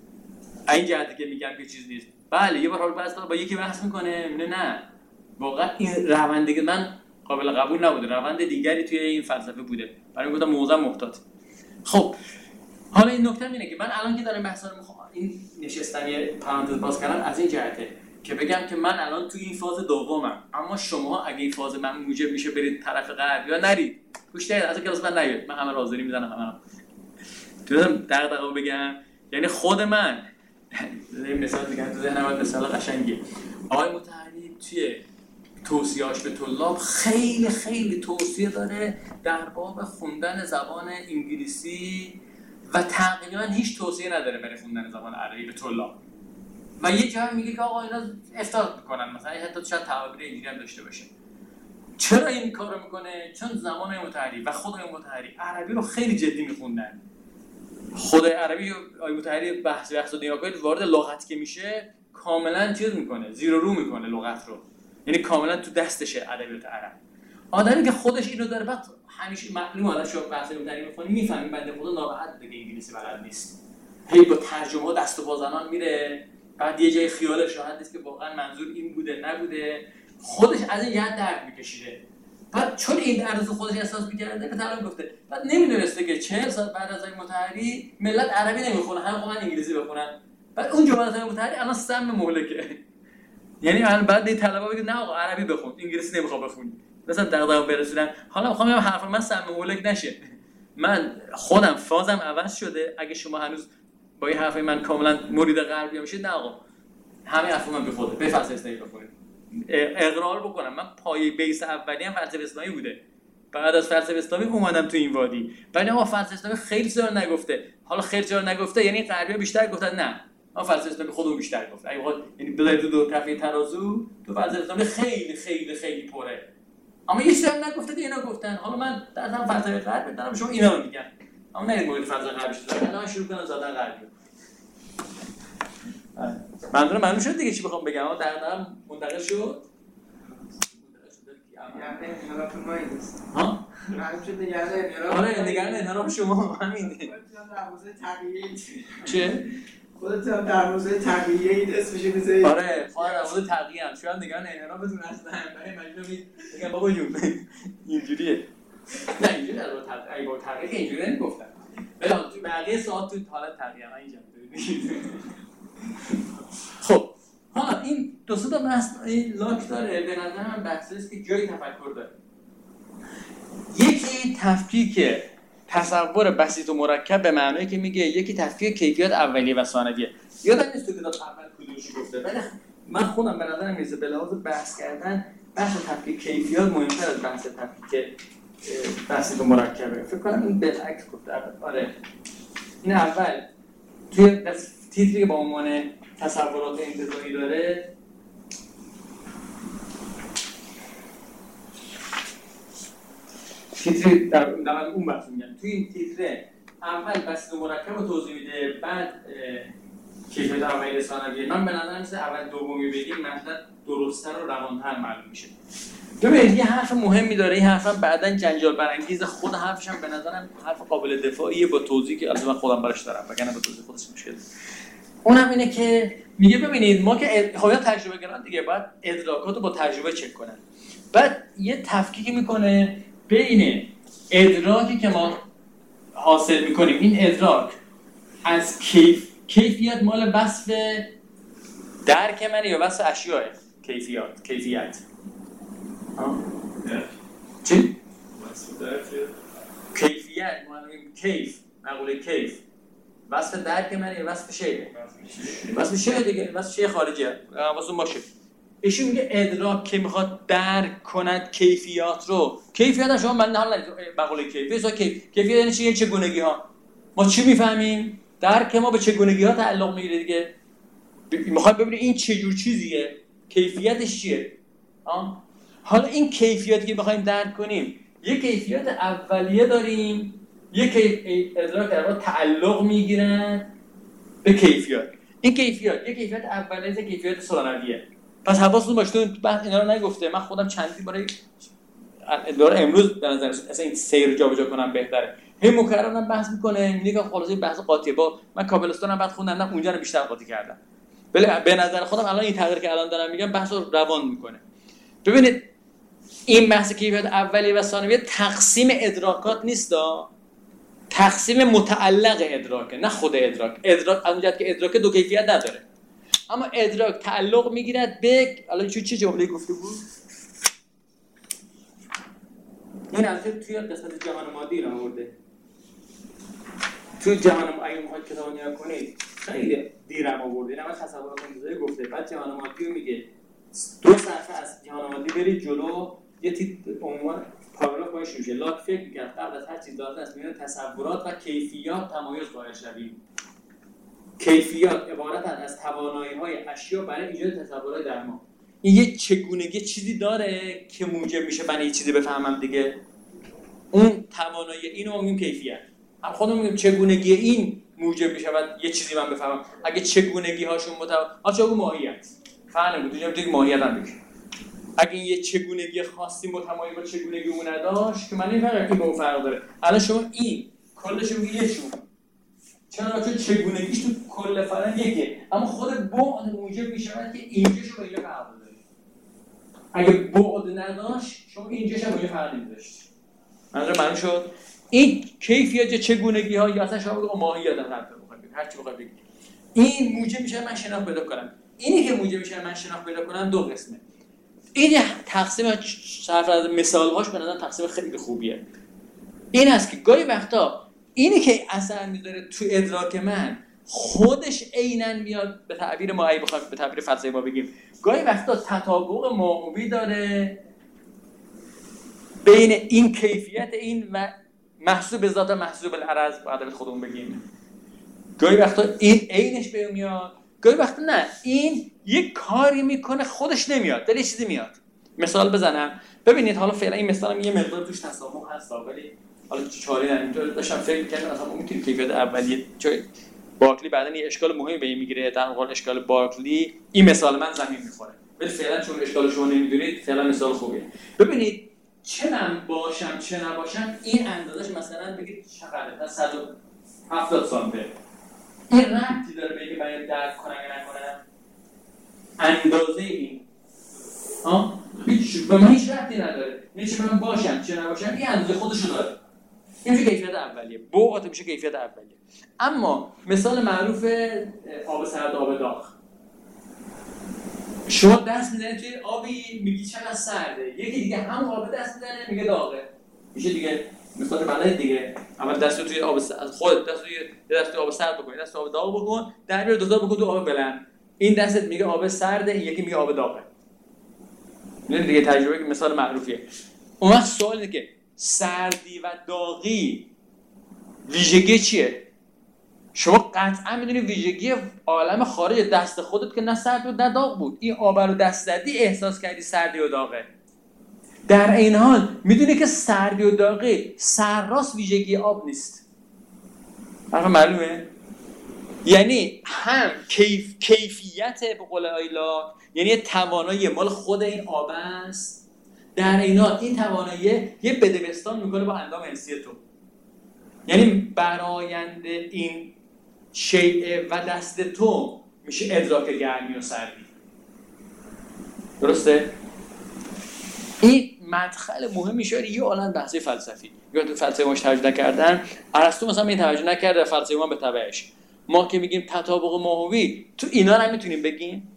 این جهتی که میگم که چیز نیست. بله یه بار حال بحث با یکی بحث می‌کنه، میگه نه واقعا این روندی که من قابل قبول نبوده، روند دیگری توی این فلسفه بوده، برای گفتم موضوع محتاط. خب حالا این نکته اینه که من الان که دارم بحثا رو میخوام این نشستنی پرانتز باز کردن از این جهته که بگم که من الان توی این فاز دومم، اما شما اگه این فاز من موجب میشه برید طرف غرب یا نرید، گوش دهید از کلاس من نیاید، من همه حاضری میزنم همه تو دغدغه‌و بگم. یعنی خود من این مثال دیگه تو ذهنم مثال قشنگه، آقای مطهری توی توصیه‌اش به طلاب خیلی خیلی توصیه داره در باب خوندن زبان انگلیسی و تقریبا هیچ توصیه نداره برای خوندن زبان عربی به طلاب. و یه جایی میگه که آقا اینا افتاد میکنن، مثلا حتی شاید تعابیر اینجوری هم داشته باشه. چرا این کارو میکنه؟ چون زمان مطهری و خود مطهری عربی رو خیلی جدی میخوندن. خود عربی آقای مطهری بحث بحث و نگاه کنید وارد لغت که میشه کاملا چیز میکنه، زیر و رو میکنه لغت رو، یعنی کاملا تو دستشه ادبیات عرب. آدمی که خودش اینو داره بعد همیشه معلومه حالا شما بحث مطهری میخونی میفهمید بنده خدا ناراحت دیگه انگلیسی بلد نیست، هی با ترجمه دست و پا زنان میره، بعد یه جای خیالش راحت نیست که واقعا منظور این بوده نبوده، خودش از این جهت درد میکشیده. بعد چون این درد رو خودش احساس می‌کرده به طرف گفته، بعد نمیدونسته که چهل سال بعد از این مطهری ملت عربی نمیخونن، همه خوندن انگلیسی بخونن. بعد اون جملات مطهری الان سم مهلکه، یعنی الان بعد این طلبه بگه نه آقا عربی بخون، انگلیسی نمیخوام بخونی، مثلا دغدغه برسونن. حالا میخوام بگم حرف من سم مهلک نشه، من خودم فازم عوض شده. اگه شما هنوز با این حرف من کاملا مرید غربی میشید، نه آقا همه افهام به خوده به فلسفه اسلامی بخونید اقرار بکنم من پایه بیس اولی هم فلسفه اسلامی بوده بعد از فلسفه اسلامی اومدم تو این وادی ولی اما فلسفه اسلامی خیلی چیزا نگفته حالا خیلی چیزا نگفته یعنی غربی‌ها بیشتر گفتن نه ما فلسفه اسلامی خودمون بیشتر گفت اگه بخواد یعنی بذارید تو دو کفه ترازو تو فلسفه اسلامی خیلی خیلی خیلی پره اما یه چیزا نگفته دیگه اینا گفتن حالا من در هم فلسفه غرب دارم شما اینا رو میگن اما نه مورد فلسفه غربی شده الان شروع کنم زدن غربی منظورم معلوم شد دیگه چی بخوام بگم اما در واقع منتقل شد یعنی انحراف ما این نیست ها معلوم شد نگران انحراف آره نگران انحراف شما همینه خودت هم در حوزه تغییری چه خودت هم در حوزه تغییری این اسمش میذاری آره خودم در حوزه تغییر هم شاید نگران انحرافتون هستن برای مجبور میگم بابا جون اینجوریه نه اینجوری در واقع تغییر اینجوری نمیگفتن ولی تو بقیه ساعت تو حالت تغییر من اینجا خب حالا این دو سه تا بحث این لاک داره به نظر من بحثی است که جای تفکر داره یکی تفکیک تصور بسیط و مرکب به معنایی که میگه یکی تفکیک کیفیات اولیه و ثانویه یادم نیست تو کتاب اول کدومش گفته ولی من خودم به نظرم میرسه به لحاظ بحث کردن بحث تفکیک کیفیات مهمتر از بحث تفکیک بسیط و مرکبه فکر کنم این بالعکس گفته آره این اول توی تیتری که با عنوان تصورات انتزاعی داره تیتری در در اون بحث میگم توی این تیتره اول بسیط و مرکب رو توضیح میده بعد کیفیت اولیه ثانویه من به نظرم میشه اول دومی بگیم مطلب درست‌تر و روان‌تر معلوم میشه ببینید یه حرف مهمی داره این حرف هم بعداً جنجال برانگیز خود حرفش هم به نظرم حرف قابل دفاعیه با توضیحی که البته من خودم براش دارم وگرنه با توضیح خودش مشکل اونم اینه که میگه ببینید ما که خب تجربه گران دیگه باید ادراکات رو با تجربه چک کنن بعد یه تفکیک میکنه بین ادراکی که ما حاصل میکنیم این ادراک از کیف کیفیت مال وصف درک منه یا وصف اشیاء کیفیات کیفیت ها چی وصف درک کیفیت معنی کیف مقوله کیف وصف درک منه یا وصف شی وصف شی دیگه وصف شی خارجیه واسه باشه ایشون میگه ادراک که میخواد درک کند کیفیات رو کیفیت شما من حالا مقوله کیفیت کیف کیفیت یعنی چی چگونگی ها ما چی میفهمیم درک ما به چگونگی ها تعلق میگیره دیگه میخواد ببینید این چه جور چیزیه کیفیتش چیه ها حالا این کیفیتی که میخوایم درک کنیم یک کیفیت اولیه داریم یک ادراک در واقع تعلق میگیرن به کیفیت این کیفیت یک کیفیت اولیه یک کیفیت ثانویه پس حواستون باشه تو بحث اینا رو نگفته من خودم چندی برای اداره امروز به نظر اصلا این سیر جابجا کنم بهتره هی مکررم بحث میکنه میگه خلاص این بحث قاطیه با من کابلستان هم بعد خوندم نه اونجا رو بیشتر قاطی کردم ولی به نظر خودم الان این تغییر که الان دارم میگم بحث رو روان میکنه ببینید این بحث کیفیت اولیه و ثانویه تقسیم ادراکات نیستا تقسیم متعلق ادراکه نه خود ادراک ادراک از اونجایی که ادراک دو کیفیت نداره اما ادراک تعلق میگیرد به الان چه جمله گفته بود این البته توی قسمت جهان مادی رو آورده توی جهان اگه میخواید کتاب نگاه کنید خیلی دیرم آورده این هم تصورات انتزاعی گفته بعد جهان مادی رو میگه دو صفحه از جهان مادی برید جلو یه تیپ عنوان پاراگراف باشه میشه لاک فکر می‌کرد قبل از هر چیز لازم است میان تصورات و کیفیات تمایز قائل شویم کیفیات عبارتند از توانایی‌های اشیا برای ایجاد تصورات در ما این یه چگونگی چیزی داره که موجب میشه من یه چیزی بفهمم دیگه اون توانایی اینو میگیم کیفیت هم خودمون میگیم چگونگی این موجب میشه بعد یه چیزی من بفهمم اگه چگونگی هاشون متفاوت آچه اون ماهیت فعلا بود اینجا دیگه ماهیت هم میگه اگه این یه چگونگی خاصی متمایز با چگونگی اون نداشت که من این فرق این با اون فرق داره الان شما این کلش رو میگی یکشون چرا چون چگونگیش تو کل فرق یکه اما خود بعد موجب میشه که اینجاش با اینجا فرق داره اگه بعد نداشت شما اینجاش هم با اینجا فرق نمی‌داشت منظور معلوم شد این کیفیت چگونگی ها یا اصلا شما بگید ماهیت هم هر چی بخواد بگید این موجب میشه من شناخت پیدا کنم اینی که موجب میشه من شناخت پیدا کنم دو قسمه این تقسیم صرف از مثال‌هاش به نظر تقسیم خیلی خوبیه این است که گاهی وقتا اینی که اثر میذاره تو ادراک من خودش عیناً میاد. به تعبیر ما اگه بخوایم به تعبیر فلسفی ما بگیم گاهی وقتا تطابق ماهوی داره بین این کیفیت این و محسوب ذات محسوب العرض بعد خودمون بگیم. گاهی وقتا این عینش به میاد، گاهی وقتا نه این یک کاری میکنه خودش نمیاد دل چیزی میاد. مثال بزنم ببینید، حالا فعلا این مثالم یه مقدار توش تسامح هست ولی حالا چاره نمیتونه. داشتم فکر می‌کردم اصلا میتونیم کیفیت اولیه، چون بارکلی بعدن یه اشکال مهمی به این میگیره. در واقع اشکال بارکلی این مثال من زمین میخوره، ولی فعلا چون اشکال شما نمیدونید فعلا مثال خوبیه. ببینید چه من باشم چه نباشم این اندازش مثلا بگید چقدره؟ تا صد و هفتاد سانتی. این ربطی داره به اینکه باید درک کنم یا نکنم؟ اندازه این ها هیچ به من هیچ ربطی نداره. یعنی چه من باشم چه نباشم این اندازه خودشو داره. این میشه کیفیت اولیه، بعد میشه کیفیت اولیه. اما مثال معروف آب سرد آب داغ، شما دست میزنید توی آبی میگی چقدر سرده، یکی دیگه همون آب دست میزنه میگه داغه. میشه دیگه مثال بلد دیگه. اول دستو توی آب سرد، خودت دستو توی دست توی آب سرد بکن، دست آب داغ بکن، در بیار دوتا بکن تو آب بلند. این دستت میگه آب سرده، این یکی میگه آب داغه. این دیگه تجربه مثال معروفیه. اون وقت سوال اینه که سردی و داغی ویژگی چیه؟ شما قطعا میدونی ویژگی عالم خارج دست خودت که نه سرد بود نه داغ بود. این آب رو دست زدی احساس کردی سردی و داغه. در این حال میدونی که سردی و داغی سرراست ویژگی آب نیست. حرف معلومه؟ یعنی هم کیف کیفیت به قول آیلا، یعنی توانایی مال خود این آب است، در این حال این توانایی یه بدبستان میکنه با اندام انسی تو. یعنی برآیند این شیء و دست تو میشه ادراک گرمی و سردی. درسته؟ این مدخل مهمی شده یه عالم بحثی فلسفی. یا تو فلسفه ماش توجه نکردن، ارسطو مثلا این توجه نکرده، فلسفه ما به تبعش. ما که میگیم تطابق ماهوی تو اینا رو هم میتونیم بگیم.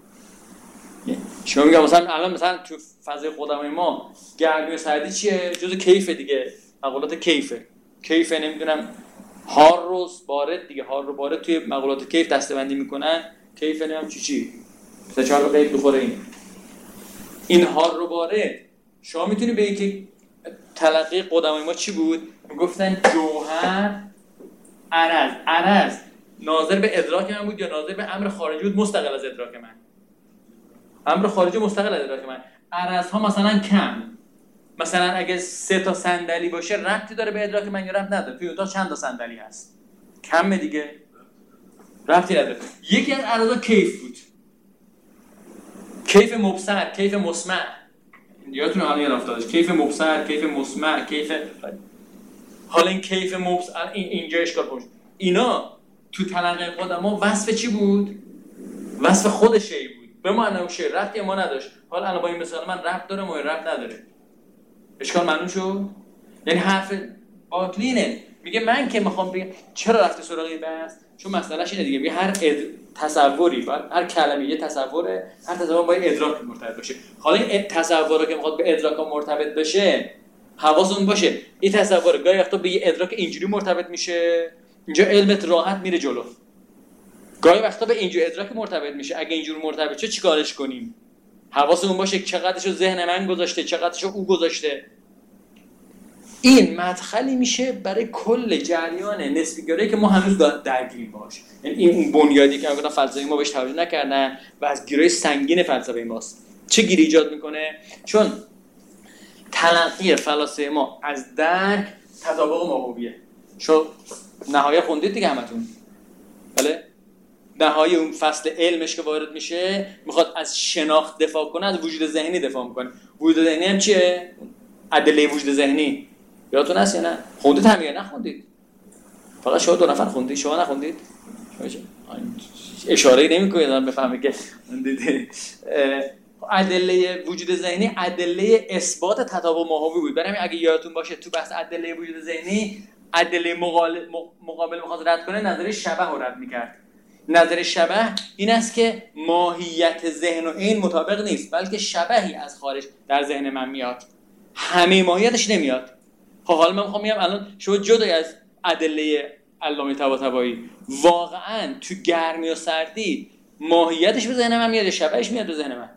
شما میگم مثلا الان مثلا تو فضای قدمای ما گرمی و سردی چیه؟ جزء کیف دیگه، مقولات کیفه. کیف نمیدونم هار روز بارد دیگه، هار رو بارد توی مقولات کیف دسته‌بندی میکنن. کیف نمیدونم چی چی سه چهار تا قید بخوره. این این هار رو بارد شما میتونی بگی که تلقی قدمای ما چی بود؟ میگفتن جوهر عرض. عرض ناظر به ادراک من بود یا ناظر به امر خارجی بود مستقل از ادراک من؟ امر خارجی مستقل از ادراک من. عرض ها مثلا کم، مثلا اگه سه تا صندلی باشه ربطی داره به ادراک من یا ربط نداره؟ توی اتاق چند تا صندلی هست؟ کمه دیگه، ربطی نداره. یکی از عرضا کیف بود، کیف مبصر، کیف مسمع. یادتونه حالا یاد افتادش کیف مبصر، کیف مسمع، کیف حالا این کیف مبصر این اینجا اشکال پوش. اینا تو تلقی قدما وصف چی بود؟ وصف خود شی بود. به ما انه شی ربطی ما نداشت. حالا الان با این مثال من ربط داره ما ربط نداره. اشکال معلوم شد؟ یعنی حرف باطلینه. میگه من که میخوام بگم چرا رفته سراغ این بحث؟ چون مسئلهش اینه دیگه. میگه هر اد... تصوری باید، هر کلمه یه تصوره، هر تصور با ادراک مرتبط باشه. حالا این تصوری که میخواد به ادراک مرتبط بشه حواستون باشه این تصور گاهی وقتا به یه ادراک اینجوری مرتبط میشه، اینجا علمت راحت میره جلو. گاهی وقتا به اینجوری ادراک مرتبط میشه، اگه اینجوری مرتبط شه چیکارش کنیم؟ حواستون باشه چقدرشو ذهن من گذاشته، چقدرشو او گذاشته. این مدخلی میشه برای کل جریان نسبی‌گرایی که ما هنوز درگیریم باش. یعنی این بنیادی که میگن فلسفه ما بهش توجه نکردن و از گیرای سنگین فلسفه ماست. چه گیری ایجاد میکنه؟ چون تلقی فلسفه ما از درک تطابق ماهویه. شو نهایت خوندید دیگه همتون. بله؟ نهایی اون فصل علمش که وارد میشه میخواد از شناخت دفاع کنه، از وجود ذهنی دفاع میکنه. وجود ذهنی هم چیه؟ ادله وجود ذهنی. یادتون هست یا نه؟ خوندید هم یا نخوندید؟ فقط شما دو نفر خوندید، شما نخوندید؟ اشاره نمی‌کنید آدم بفهمه که خوندید. ادله وجود ذهنی ادله اثبات تطابق ماهوی بود. برای همین اگه یادتون باشه تو بحث ادله وجود ذهنی ادله مقابل مقابل می‌خواد رد کنه، نظریه شبح رو رد می‌کرد. نظر شبح این است که ماهیت ذهن و این مطابق نیست، بلکه شبحی از خارج در ذهن من میاد، همه ماهیتش نمیاد. حالا من میخوام میگم الان شما جدای از ادله علامه طباطبایی واقعا تو گرمی و سردی ماهیتش به ذهن من میاد یا شبهش میاد به ذهن من؟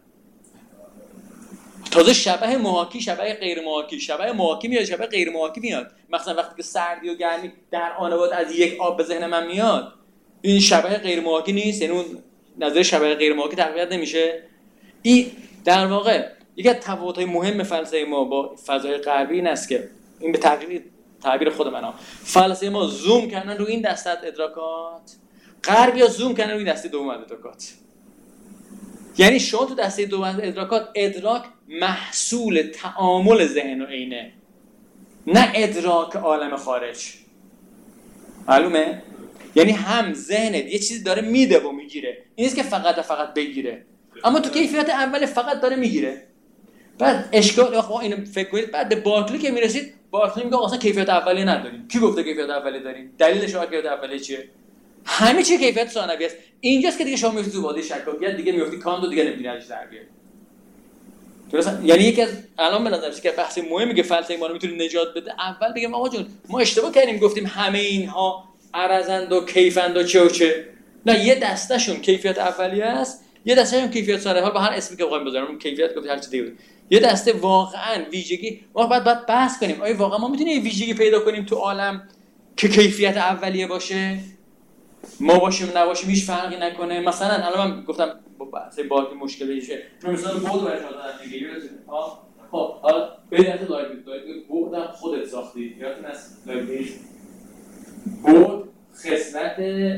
تازه شبه محاکی، شبه غیر محاکی، شبه محاکی میاد، شبه غیر محاکی میاد. مثلا وقتی که سردی و گرمی در آن وقت از یک آب به ذهن من میاد، این شبه غیر محاکی نیست؟ یعنی اون نظر شبه غیر محاکی تقویت نمیشه؟ این در واقع یکی از تفاوت‌های مهم فلسفه ما با فضای غربی این است که این به تعبیر تعبیر خود منم، فلسفه ما زوم کردن رو این دسته از ادراکات، غربی‌ها زوم کردن رو این دسته دوم از ادراکات. یعنی شما تو دسته دوم از ادراکات ادراک محصول تعامل ذهن و عینه، نه ادراک عالم خارج. معلومه؟ یعنی هم ذهنت یه چیزی داره میده و میگیره، این نیست که فقط فقط بگیره، اما تو کیفیت اول فقط داره میگیره. بعد اشکال آخه اینو فکر کنید، بعد به بارکلی که میرسید، بارکلی میگه اصلا کیفیت اولی نداریم. کی گفته کیفیت اولی داریم؟ دلیل شما کیفیت اولی چیه؟ همه چی کیفیت ثانوی است. اینجاست که دیگه شما میفتید تو وادی شکاکیت، دیگه میفتید کاندو دیگه نمیدونید ازش در بیارید. درسته؟ یعنی یکی از الان به نظر میاد که بحث مهمی که فلسفه ما رو میتونه نجات بده، اول بگیم آقا جون ما اشتباه کردیم گفتیم همه اینها عرضند و کیفند و چه و چه. نه، یه دستهشون کیفیت اولیه است، یه دستهشون کیفیت ثانویه. حالا با هر اسمی که بخوایم بذاریم، کیفیت گفت هر چیز دیگه. یه دسته واقعا ویژگی، ما بعد بعد بحث کنیم آیا واقعا ما میتونیم یه ویژگی پیدا کنیم تو عالم که کیفیت اولیه باشه، ما باشیم نباشیم هیچ فرقی نکنه. مثلا الان من گفتم با بحث باقی مشکلی میشه، مثلا بود برای شما دادن دیگه ها. خب حالا به دست لایبرری لایبرری بودم خودت ساختی، یادتون از لایبرری بود خصلت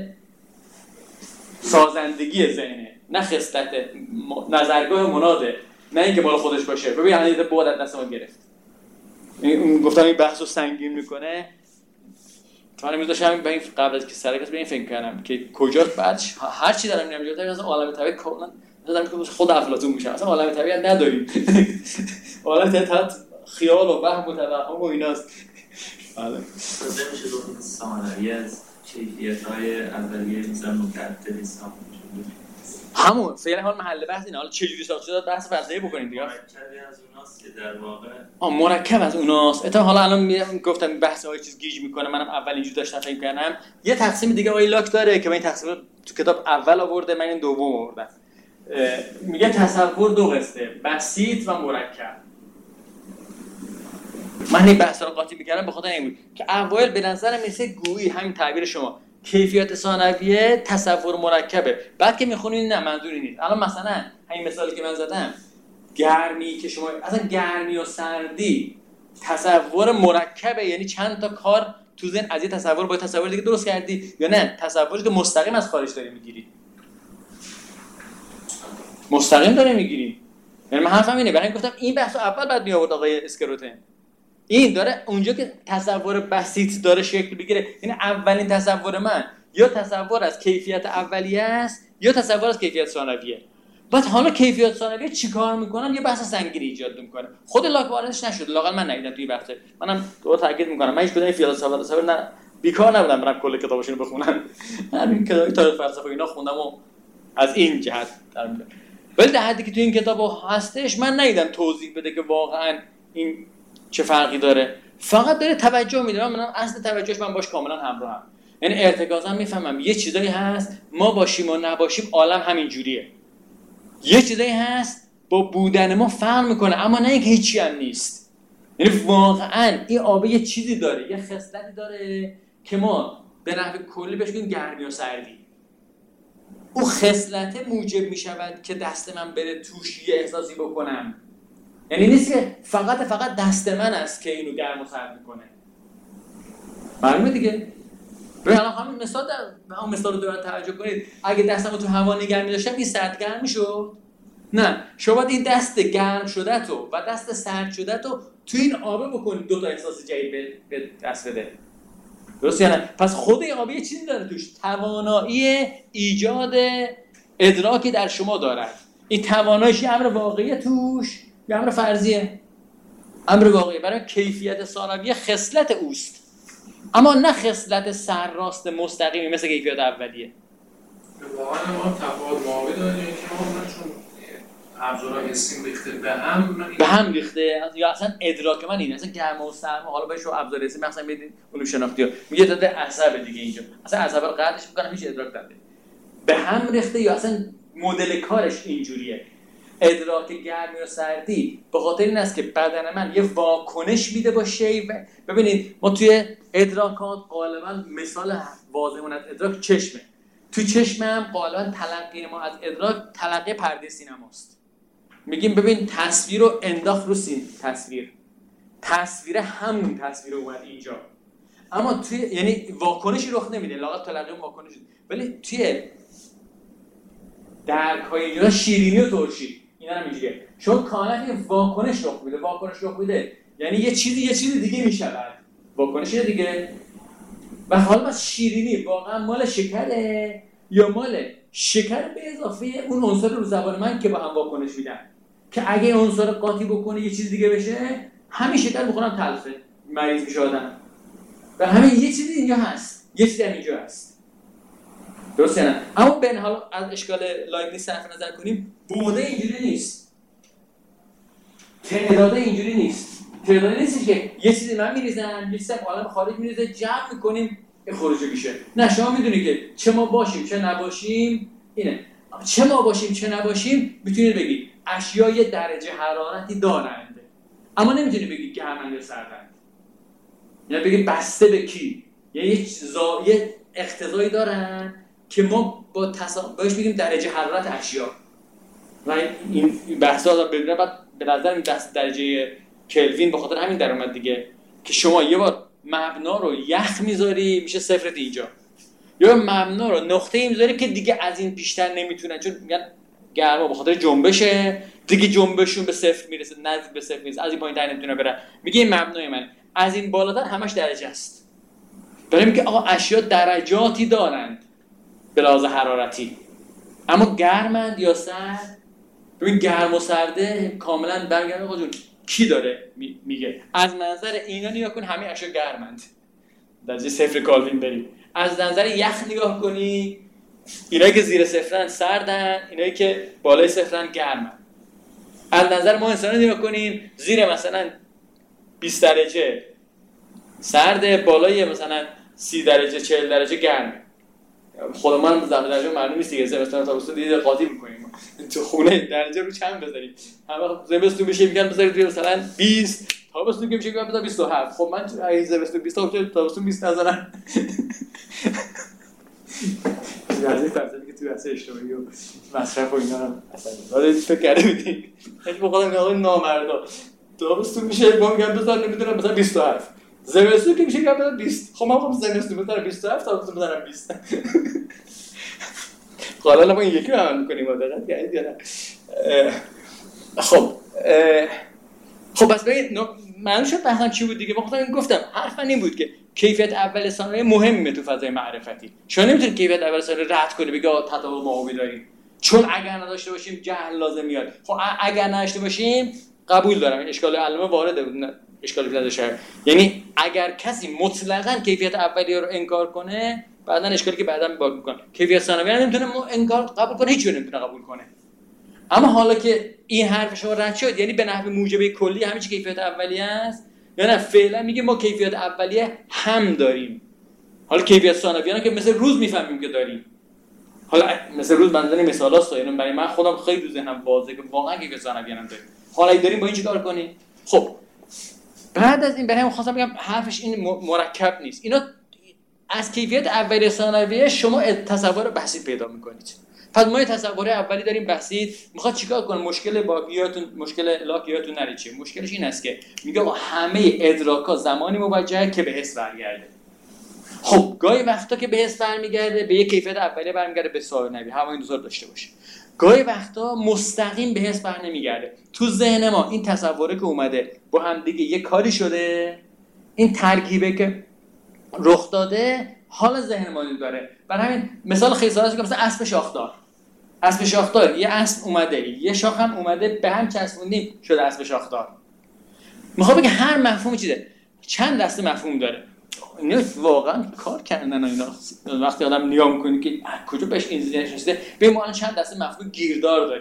سازندگی ذهنه، نه خصلت نظرگاه مناده، نه اینکه بالا خودش باشه. ببین حالا بود از دست ما گرفت. این گفتم این بحثو سنگین میکنه. من می‌داشتم به این قبل از که سرکس به این فکر کردم که کجاست بعد هر چی دارم میگم جوری مثلا عالم طبیعت کلا مثلا که خود افلاطون میشه، مثلا عالم طبیعت نداریم. عالم طبیعت خیال و وهم و توهم و ایناست. بله تازه میشه گفت ثانویه از کیفیت‌های اولیه مثلا متعدد ساخته شده. همون فعلا حال محل بحث اینه. حالا چه جوری ساخته شده بحث فلسفی بکنیم دیگه. مرکبی از اوناست که در واقع آ مرکب از اوناست. اتفاقا حالا الان میگم گفتم بحث های چیز گیج میکنه، منم اول اینجوری داشتم فکر کردم. یه تقسیم دیگه آقای لاک داره که من این تقسیم رو تو کتاب اول آورده، من این دوم آوردم. میگه تصور دو قسمه، بسیط و مرکب. من این بحث رو قاطی میکردم به خاطر این بود که اوایل به نظرم میرسه گویی همین تعبیر شما کیفیت ثانویه تصور مرکبه، بعد که میخونید نه منظوری نیست. الان مثلا همین مثالی که من زدم، گرمی که شما اصلا گرمی و سردی تصور مرکبه، یعنی چند تا کار تو ذهن از یه تصور با تصور دیگه درست کردی، یا نه تصوری که مستقیم از خارج داری میگیری، مستقیم داری میگیری. یعنی من حرفم اینه، برای این گفتم این بحثو اول بعد می آورد آقای اسکروتن. این داره اونجا که تصور بسیط داره شکل بگیره، یعنی اولین تصور من یا تصور از کیفیت اولیه است یا تصور از کیفیت ثانویه. بعد حالا کیفیت ثانویه چیکار میکنن؟ یه بحث سنگینی ایجاد میکنه. خود لاک واردش نشد، لااقل من ندیدم توی بحث. منم دو تاکید میکنم من هیچ کدوم فیلسوف تصور نه بیکار نبودم برام کل کتاباشونو بخونم. همین کتاب تاریخ فلسفه اینا خوندم و از این جهت در میاد. ولی در حدی که تو این کتاب هستش من ندیدم توضیح بده که واقعا این چه فرقی داره. فقط داره توجه میده. من اصل توجهش من باش کاملا همراهم. یعنی ارتکازا میفهمم یه چیزایی هست ما باشیم و نباشیم عالم همین جوریه. یه چیزایی هست با بودن ما فرق میکنه، اما نه اینکه هیچی هم نیست. یعنی واقعا این آب یه چیزی داره، یه خصلتی داره که ما به نحو کلی بهش میگیم گرمی و سردی. اون خصلت موجب میشود که دست من بره توش یه احساسی بکنم. یعنی نیست که فقط فقط دست من است که اینو گرم و سرد میکنه. معلومه دیگه. ببین الان همین مثال در همون مثال رو دوران توجه کنید. اگه دستمو تو هوا نگه می‌داشتم این سرد گرم میشد؟ نه، شما باید این دست گرم شده تو و دست سرد شده تو تو این آبه بکنید، دو تا احساس جدید به دست بده. درست یا نه؟ پس خود این آبه یه چیزی داره توش، توانایی ایجاد ادراکی در شما دارد. این تواناییش یه امر واقعیه توش، یه امر فرضیه. امر واقعی برای کیفیت ثانویه خصلت اوست، اما نه خصلت سرراست مستقیمی مثل کیفیت اولیه. واقعا ما تفاوت ماوی داریم که ما چون ابزارها حسیم ریخته به هم به هم ریخته یا اصلا ادراک من اینه، اصلا گرما و سرما حالا بهش ابزار حسی مثلا بدید علوم شناختی ها میگه داده عصب دیگه اینجا اصلا عصب رو قطعش میکنم هیچ ادراک نده، به هم ریخته یا اصلا مدل کارش اینجوریه. ادراک گرمی و سردی به خاطر این است که بدن من یه واکنش میده با شی. ببینید ما توی ادراکات غالبا مثال واضح اون از ادراک چشمه. تو چشمم غالبا تلقی ما از ادراک تلقی پرده سینماست. میگیم ببین تصویر رو انداخت رو سین تصویر تصویر همون تصویر اومد اینجا، اما توی یعنی واکنشی رخ نمیده، لااقل تلقی واکنش، ولی توی درک‌های اینجا شیرینی و ترشی اینا هم اینجوریه. چون کاملا واکنش رخ میده، واکنش رخ میده یعنی یه چیزی یه چیز دیگه میشود، واکنش دیگه. و حالا بس شیرینی واقعا مال شکره یا مال شکر به اضافه اون عنصر رو زبان من که با هم واکنش میدن، که اگه اون عنصر قاطی بکنه یه چیز دیگه بشه همین شکر بخورم تلخه مریض میشه آدم. و همین یه چیزی اینجا هست، یه چیزی اینجا هست، درسته نه؟ اما بین حالا از اشکال لایبنیتس صرف نظر کنیم، بوده اینجوری نیست، تعداده اینجوری نیست. تعداده نیست که یه چیزی من میریزم یه چیزی عالم خارج میریزه جمع میکنیم این خروج میشه. نه شما میدونی که چه ما باشیم چه نباشیم اینه، چه ما باشیم چه نباشیم میتونید بگید اشیا یه درجه حرارتی دارند، اما نمیتونید بگید گرمند یا سردند. یعنی بگید بسته به کی، یعنی یه زاویه اقتضایی دارن که ما با تصا... بهش میگیم درجه حرارت اشیا. و این بحثا رو ببینید بعد به نظر این دست درجه کلوین به خاطر همین در اومد دیگه، که شما یه بار مبنا رو یخ میذاری میشه صفر اینجا، یا مبنا رو نقطه‌ای میذاری که دیگه از این بیشتر نمیتونن، چون میگن گرما به خاطر جنبشه دیگه جنبشون به صفر میرسه، نزدیک به صفر میرسه، از این پایین‌تر نمیتونه بره. میگه این مبنای من از این بالاتر همش درجه است. داریم که آقا اشیا درجاتی دارند به لحاظ حرارتی، اما گرمند یا سرد. ببین گرم و سرده کاملا برگرده آقا جون کی داره میگه از منظر اینا نگاه کن همه اشیا گرمند درجه صفر کالوین بریم، از نظر یخ نگاه کنی اینایی که زیر صفرن سردن، اینایی که بالای صفرن گرمن. از نظر ما انسان نگاه کنیم زیر مثلا بیست درجه سرده، بالای مثلا سی درجه چهل درجه گرمه. خود ما هم درجه معلوم نیست دیگه، زمستان تابستون دیگه قاطی میکنیم تو خونه درجه رو چند بذاریم، همه زمستون میشه میگن بذارید مثلا بیست، تابستون که میشه میگن بذار بیست و هفت. خب من تو این زمستون بیست تا تابستون بیست نذارم. درجه فلسفی که تو اصل اجتماعی و مصرف و اینا هم اصلا داره فکر کرده بودیم هیچ به خودم میگم نامردا تابستون میشه ما میگم بذار نمیدونم مثلا بیست و هفت، زمستون که میشه میگم بذار بیست. خب من خب زمستون بذارم بیست و هفت، تابستون بذارم بیست. حالا ما این یکی رو عمل میکنیم دقت کردید یا نه؟ خب خب بس ببین معلوم شد بحثم چی بود دیگه. من خودم گفتم حرفم این بود که کیفیت اول ثانویه مهمه تو فضای معرفتی. شما نمیتونید کیفیت اول ثانویه رد کنی بگی تطابق معاوی داریم، چون اگر نداشته باشیم جهل لازم میاد. خب اگر نداشته باشیم قبول دارم اشکال علامه وارده بود، اشکالی نداره. یعنی اگر کسی مطلقاً کیفیت اولیه رو انکار کنه بعدن اشکالی که بعداً باگ میکنه، کیفیت ثانویه نمیتونه انکار قبول کنه، هیچ نمیتونه قبول کنه. اما حالا که این حرف شما رد شد، یعنی به نحو موجبه کلی همه چی کیفیت اولیه است، یا نه فعلا میگه ما کیفیت اولیه هم داریم. حالا کیفیت ثانویه که مثل روز میفهمیم که داریم. حالا مثل روز بندن مثالاست، یعنی برای من خودم خیلی تو ذهنم واضحه که واقعا کیفیت ثانویه هم داریم. حالا ای داریم با این چیکار کنیم؟ خب بعد از این برام خواستم بگم حرفش این مرکب نیست. اینا از کیفیت اولیه ثانویه شما تصور بسیط پیدا میکنید. پس ما یه تصور اولی داریم بسیط، میخواد چیکار کنه؟ مشکل باقیاتون مشکل لاکیاتون نره چیه؟ مشکلش این است که میگه همه ادراکا زمانی موجهه که به حس برگرده. خب گاهی وقتا که به حس برمیگرده به یک کیفیت اولیه برمیگرده به ثانویه، همه این دو تا داشته باشه. گاهی وقتا مستقیم به حس بر نمیگرده. تو ذهن ما این تصوره که اومده با هم دیگه یه کاری شده، این ترکیبه که رخ داده حال ذهن ما داره. برای همین مثال خیلی ساده مثلا اسب شاخدار. اسب شاخدار یه اسب اومده، یه شاخ هم اومده، به هم چسبوندیم شده اسب شاخدار. میخوام بگم هر مفهومی چیزه، چند دسته مفهوم داره. اینا واقعا کار کردن اینا. وقتی آدم نگاه می‌کنه که کجا بهش این ذهنش رسیده، ببین ما الان چند دسته مفهوم گیردار داریم.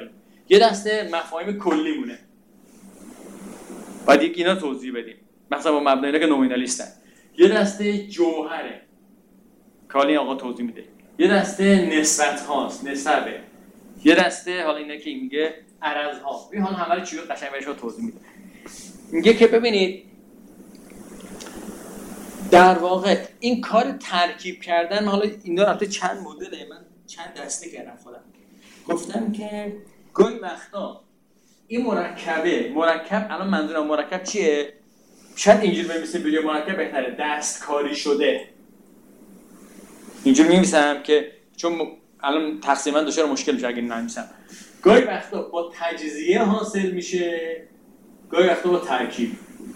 یه دسته مفاهیم کلی مونه. باید یک اینا توضیح بدیم. مثلا با مبنای اینا که نومینالیستن. یه دسته جوهره. کالی آقا توضیح میده. یه دسته نسبت هاست، نسبه. یه دسته حالا اینا که میگه عرض ها. این حالا همه رو چیو قشنگ بهش توضیح میده. میگه که ببینید در واقع این کار ترکیب کردن، حالا اینا البته چند مدله، من چند دسته کردم خودم. گفتم که گاهی وقتا این مرکبه مرکب الان منظورم مرکب چیه؟ شاید اینجوری بنویسیم بگه مرکب بهتره، دستکاری شده. اینجوری می‌نویسم که چون الان تقسیما دچار مشکل میشه اگه ننویسم. گاهی وقتا با تجزیه حاصل میشه، گاهی وقتا با ترکیب.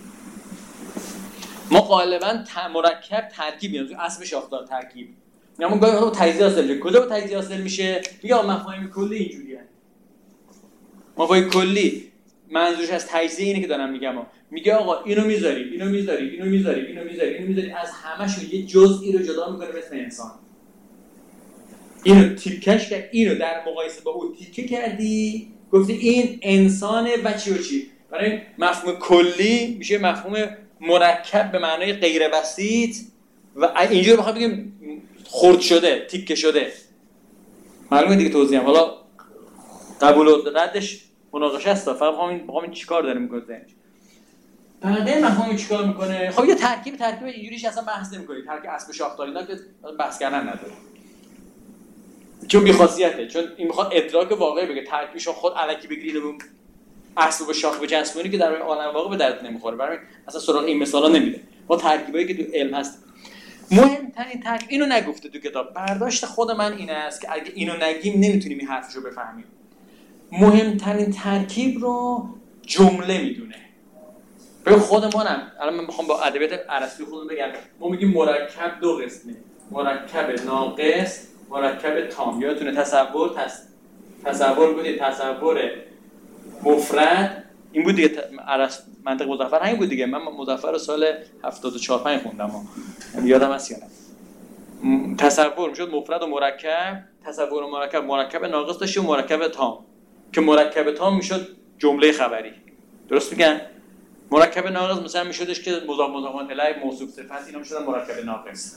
ما غالبا مرکب ترکیب می‌گیم، اسم شاخدار ترکیب. اما گاهی وقتا با تجزیه حاصل میشه. کجا با تجزیه حاصل میشه؟ میگه مفاهیم کلی اینجوریه. مفاهیم کلی منظورش از تجزیه اینه که دارم میگم. میگه آقا اینو میذاری، اینو میذاری، اینو میذاری، اینو میذاری، اینو میذاری، از همه‌شون یه جزئی رو جدا می‌کنه مثل انسان. اینو تیکش کرد، اینو در مقایسه با اون تیکه کردی، گفتی این انسانه و چی و چی. برای مفهوم کلی میشه مفهوم مرکب به معنای غیر بسیط و اینجوری بخوام بگیم خرد شده، تیکه شده. معلومه دیگه توضیحم. حالا قبول و ردش مناقشه است، فقط بخوام این بخوام این چیکار داره میکنه ذهنش. بعدین مفهوم چیکار میکنه؟ خب یه ترکیب ترکیب اینجوریش اصلا بحث نمی‌کنید. ترکیب اسب شاخداری اینا که بحث کردن نداره. چون بی خاصیته، چون این میخواد ادراک واقعی بگه. ترکیبش خود الکی بگیرید و اسب به شاخ بچسبونی که در عالم واقع به درد نمیخوره. برای اصلا سراغ این مثالا نمیده. با ترکیبایی که تو علم هست. مهمترین ترکیب اینو نگفته تو کتاب. برداشت خود من اینه است که اگه اینو نگیم نمیتونیم این حرفشو بفهمیم. مهمترین ترکیب رو جمله میدونه. به خود منم الان من میخوام با ادبیات ارسطویی خودم بگم، ما میگیم مرکب دو قسمه، مرکب ناقص، مرکب تام. یادتونه تصور تص... تصور بودید، تصور مفرد این بود دیگه. ارسط منطق مظفر همین بود دیگه. من مظفر رو سال هفتاد و چهار پنج خوندم ها. یادم هست یا نه. تصور میشد مفرد و مرکب، تصور و مرکب مرکب ناقص داشت و مرکب تام که مرکب تام میشد جمله خبری. درست میگن؟ مرکب ناقص مثلا میشدش که مضاف مضاف الیه موصوف صفت اینا میشدن مرکب ناقص.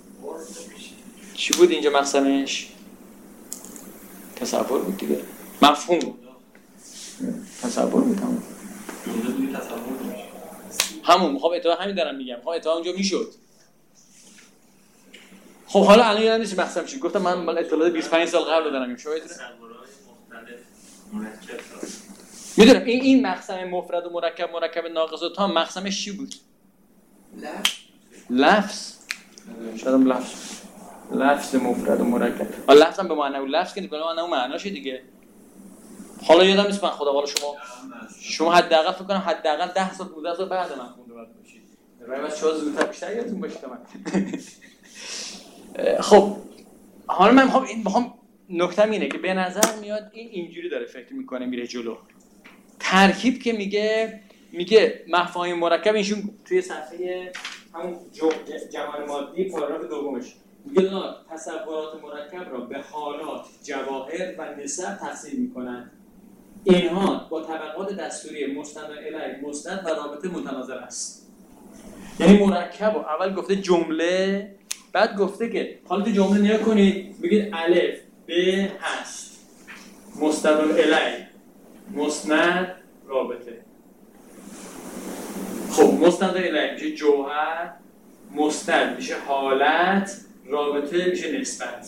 چی بود اینجا مقصدش؟ تصور بود دیگه. مفهوم تصور میکنم. همون میخوام اتفاق همین دارم میگم. میخوام اتفاق اونجا میشد. خب حالا الان یادم نیست مقصدم چی گفتم. من مال اطلاعات بیست و پنج سال قبل دارم میگم. شما یادتونه؟ میدونم این این مقسم مفرد و مرکب مرکب ناقص و تام مقسمش چی بود؟ لفظ. لفظ. شاید هم لفظ. لفظ مفرد و مرکب. آ لفظ هم به معنی لفظ که به معنی معناشه دیگه. حالا یادم نیست من خدا والا شما شما حداقل فکر کنم حداقل ده سال پانزده سال بعد من خونده باید باشید. راه از چهار زودتر بیشتر یادتون باشه من. خب حالا من میخوام این میخوام نکته اینه که به نظر میاد این اینجوری داره فکر میکنه میره جلو. ترکیب که میگه میگه مفاهیم مرکب اینشون توی صفحه همون جمال مادی پاراگراف دومش میگه تصورات مرکب را به حالات، جواهر و نسب تقسیم میکنند. اینها با طبقات دستوری مستند الیه مستند و رابطه متناظر است. یعنی مرکب و اول گفته جمله، بعد گفته که حالا تو جمله نیا کنید بگید الف ب هست مستند الیه مسند رابطه. خب مستند الیه میشه جوهر، مستند میشه حالت، رابطه میشه نسبت.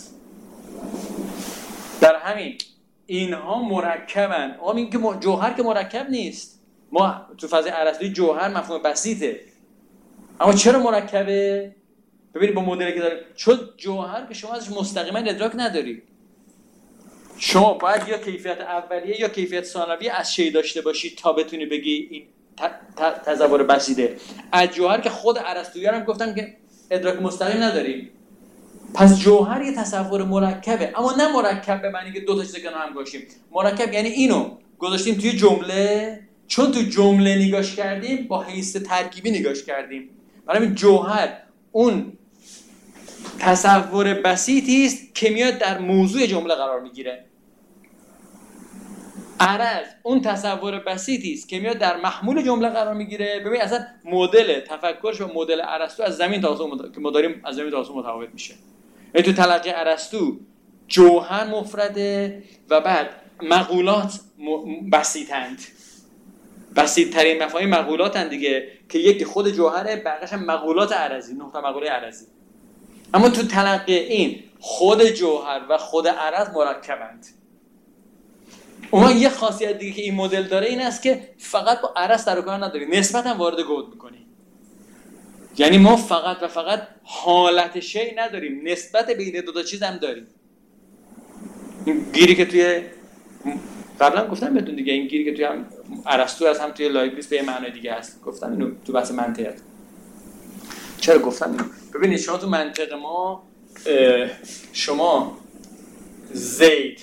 در همین اینها مرکبن. آقا میگه که جوهر که مرکب نیست. ما تو فضای ارسطویی جوهر مفهوم بسیطه. اما چرا مرکبه؟ ببینید با مدلی که داره، چون جوهر که شما ازش مستقیما ادراک نداری. شما باید یا کیفیت اولیه یا کیفیت ثانویه از شی داشته باشی تا بتونی بگی این تصور بسیطه. از جوهر که خود ارسطویی هم گفتن که ادراک مستقیم نداریم. پس جوهر یه تصور مرکبه، اما نه مرکب به معنی که دو تا چیز کنار هم گذاشتیم. مرکب یعنی اینو گذاشتیم توی جمله، چون تو جمله نگاش کردیم با حیث ترکیبی نگاش کردیم. برای همین جوهر اون تصور بسیطی است که میاد در موضوع جمله قرار میگیره. عرض اون تصور بسیطی است که میاد در محمول جمله قرار میگیره. ببین اصلا مدل تفکرش و مدل ارسطو از زمین تا آسمون مت... که ما داریم از زمین تا آسمون متفاوت میشه. یعنی تو تلقی ارسطو جوهر مفرده و بعد مقولات م... بسیطند. بسیط ترین مفاهیم مقولاتن دیگه که یکی خود جوهره، بقیه‌اش هم مقولات عرضی، نقطه مقوله عرضی. اما تو تلقی این خود جوهر و خود عرض مرکبند. اما یه خاصیت دیگه که این مدل داره این است که فقط با عرض سر و کار نداری، نسبت هم وارد گود میکنی. یعنی ما فقط و فقط حالت شی نداریم، نسبت بین دو تا چیز هم داریم. این گیری که توی قبلا گفتم بهتون دیگه، این گیری که توی هم ارسطو هست هم توی لایبنیتس به معنای دیگه هست. گفتم اینو تو بحث منطق. چرا گفتم اینو؟ ببینید شما تو منطق ما شما زید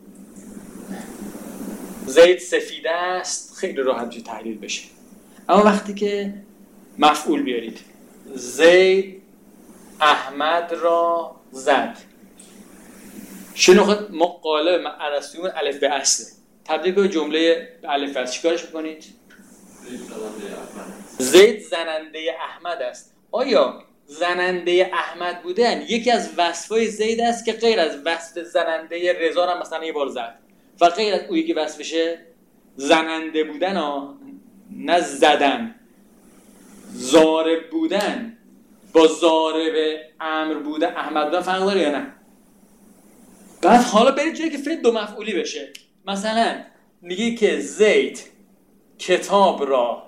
زید سفیده است خیلی راحت میشه تحلیل بشه. اما وقتی که مفعول بیارید زید احمد را زد، شنو ما قالب ارسطویی الف به اصله، تبدیل کنید جمله به الف به اصل، چیکارش میکنید؟ زید زننده احمد است. آیا زننده احمد بودن یکی از وصفای زید است که غیر از وصف زننده رضا را مثلا یه بار زد و غیر از اون که وصفشه زننده بودن ها، نه زدن. ضارب بودن با ضارب امر بودن احمد بودن فرق داره یا نه؟ بعد حالا برید جایی که فعل دو مفعولی بشه، مثلا میگی که زید کتاب را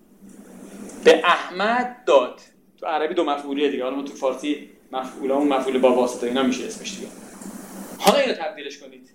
به احمد داد. تو عربی دو مفعولیه دیگه، حالا ما تو فارسی مفعول اون مفعول با واسطه اینا میشه اسمش دیگه. حالا اینو تبدیلش کنید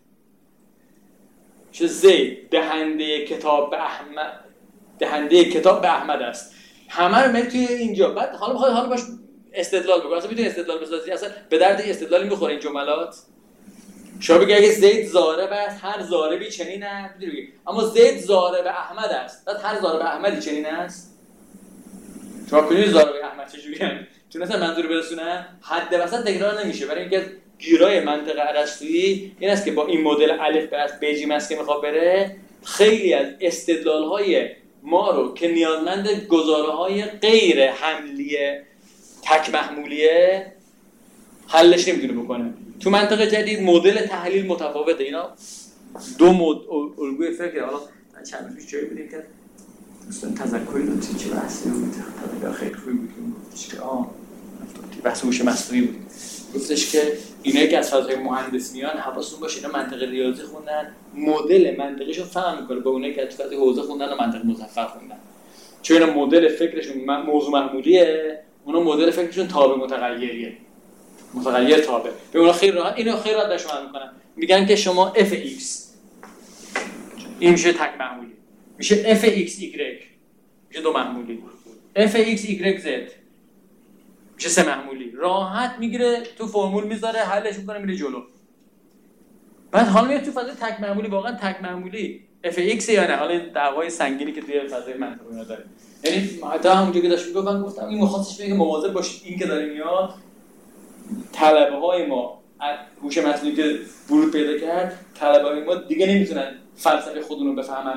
چه زید دهنده کتاب به احمد، دهنده کتاب به احمد است. همه رو میاد توی اینجا. بعد حالا بخواد حالا باش استدلال بکنه، اصلا میتونی استدلال بسازی، اصلا به درد استدلالی میخوره این جملات. شما بگی اگه زید ضارب است هر ضاربی چنین است، میتونی اما زید ضارب احمد است، بعد هر ضارب احمدی چنین است. شما کنید ضارب احمد چجوریه؟ چون اصلا منظور برسونه حد وسط تکرار نمیشه. برای اینکه گیرای منطق ارسطویی این است که با این مدل الف به اصل بیجیم است که میخواد بره، خیلی از استدلال‌های ما رو که نیازمند گزاره‌های غیر حملی تک محمولیه حلش نمیتونه بکنه. تو منطق جدید مدل تحلیل متفاوته. اینا دو مد الگوی فکر. حالا من چند روز پیش جایی بودیم که دوستان تذکری داد چه بحثی بود، تذکر خیلی خوبی بود که گفتش که آه بحث هوش مصنوعی بود. گفتش که اینا که از فضای مهندس میان حواستون باشه اینا منطق ریاضی خوندن، مدل منطقیشون فهم میکنه با اونایی که از فضای حوزه خوندن و منطق مظفر خوندن. چون اینا مدل فکرشون موضوع محمولیه، اونا مدل فکرشون تابع متغیریه، متغیر تابع. به اونا خیلی راحت اینو خیلی راحت داشت فهم میکنن. میگن که شما اف ایکس این میشه تک محمولی، میشه اف ایکس ایگرگ میشه دو محمولی، اف ایکس ایگرگ زد میشه سه محمولی. راحت میگیره تو فرمول میذاره حلش میکنه میره جلو. بعد حالا میاد تو فضای تک محمولی، واقعا تک محمولی اف ایکس یا نه، حالا این دعوای سنگینی که توی فضای منطق اینا داره. یعنی تا همونجوری که داشت میگفتم گفتم این مخاطبش میگه مواظب باشید این که داره میاد طلبه های ما هوش مصنوعی که ورود پیدا کرد، طلبه های ما دیگه نمیتونن فلسفه خودمون رو بفهمن.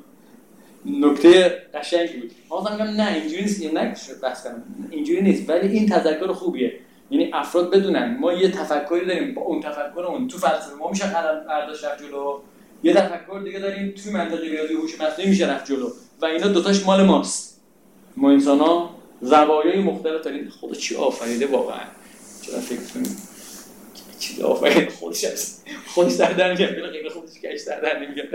نکته قشنگی بود. ما میگم نه اینجوری نیست، نه بحث کنم اینجوری نیست، ولی این تذکر خوبیه. یعنی افراد بدونن ما یه تفکری داریم، با اون تفکرمون تو فلسفه ما میشه قدم برداشت رفت جلو، یه تفکر دیگه داریم تو منطق ریاضی هوش مصنوعی میشه رفت جلو و اینا دوتاش مال ماست. ما انسان‌ها زوایای مختلف داریم. خدا چی آفریده واقعا. چرا فکر کنیم چی آفرید خودش هست، خودش در در نمیگه، غیر خودش کش در در نمیگه.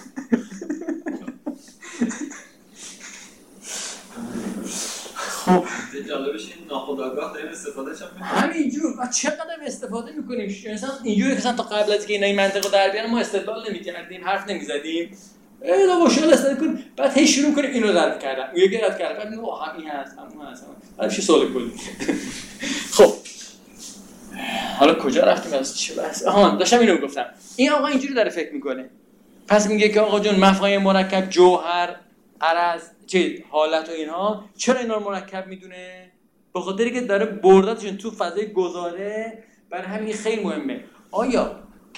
خب جالبش این ناخودآگاه داریم استفادهش هم می‌کنیم. همینجور و چقدر استفاده می‌کنیم. مثلا اینجوری که تا قبل از که اینا این منطقو در بیارن ما استدلال نمی‌کردیم، حرف نمی‌زدیم. اینا باشه استفاده کنیم، بعد هی شروع کنیم اینو رد کردن، اون یکی رد کرد، بعد میگم آها این هست، اون هست. بعد چه سوال کلی. خب حالا کجا رفتیم از چه بحث؟ آها داشتم اینو گفتم. این آقا اینجوری داره فکر می‌کنه. پس میگه که آقا جون مفاهیم مرکب، جوهر، عرض، چه حالت و اینها چرا اینا رو مرکب میدونه؟ به خاطری که داره برداتشون تو فضای گزاره. برای همین خیلی مهمه. آیا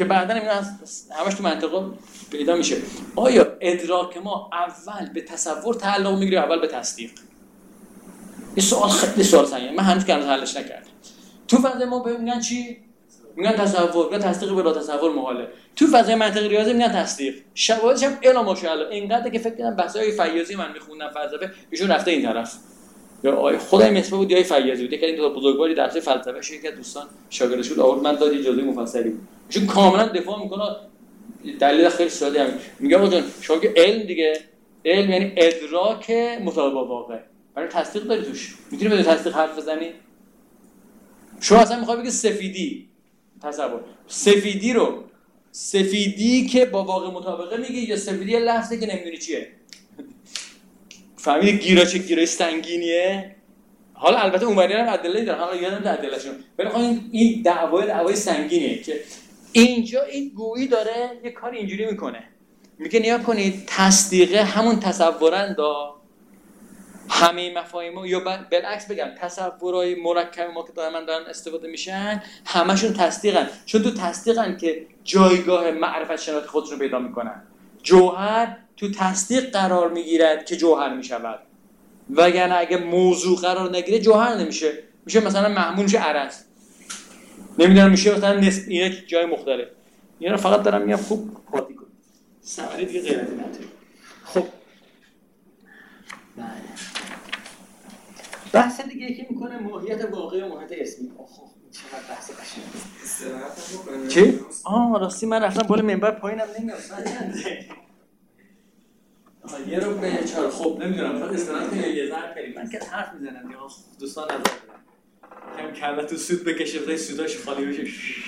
که بعداً اینا از همش تو منطقه پیدا میشه. آیا ادراک ما اول به تصور تعلق میگیره اول به تصدیق؟ این سوال خیلی سوال سنگینه، من هنوز که هنوز حلش نکردم. تو فضای ما بهم میگن چی؟ میگن تصور، میگن تصدیق بلا تصور محاله. تو فضای منطق ریاضی میگن تصدیق. شواهدش هم الا ماشاءالله اینقدر که فکر کنم بحث‌های فیاضی من میخوندم فلسفه ایشون رفته این طرف. یا آقای خدای مصباح بود یا فیاضی بود، یکی دو تا بزرگواری درس فلسفه شیخ که دوستان شاگردش بود آورد من داد اجازه مفصلی. ایشون کاملا دفاع میکنه، دلیل خیلی ساده هم میگه آقا جان شما که علم دیگه، علم یعنی ادراک مطابق با واقع. برای تصدیق داری توش. میتونی بدون تصدیق حرف بزنی؟ شما اصلا میخوای بگی سفیدی، تصور سفیدی رو سفیدی که با واقع مطابقه میگی یا سفیدی لفظی که نمیدونی چیه؟ فهمیدی گیرا چه گیرای سنگینیه؟ حالا البته اونوری هم ادله داره، حالا یادم نمیاد ادلهشون. ولی خب این دعوای دعوای سنگینیه که اینجا این گویی داره یه کار اینجوری میکنه. میگه نیا کنید تصدیق همون تصورندا همه مفاهیم یا بالعکس بگم تصورهای مرکب ما که دائما دارن استفاده میشن همشون تصدیقن، چون تو تصدیقن که جایگاه معرفت شناخت خودشون پیدا میکنن. جوهر تو تصدیق قرار میگیرد که جوهر میشود، وگرنه اگه موضوع قرار نگیره جوهر نمیشه. میشه مثلا محمول، میشه عرض، نمیدونم میشه مثلا نسب، اینا جای مختلف. اینا رو فقط دارم میگم خوب قاطی کنید. سوال دیگه غیر از این نداره. خب بله. بحث دیگه که میکنه ماهیت واقعی و ماهیت اسمی. آخ چقدر بحث قشنگه. استراحت بکنیم. چی؟ آه راستی من رفتم بالا منبر پایینم نمیام. آها یه رو به چهار. خب نمیدونم فقط استراحت کنیم یه ذره بریم. من که حرف میزنم دیگه دوستان نظر بدن. کم کلا تو سود بکشه تا سوداش خالی بشه.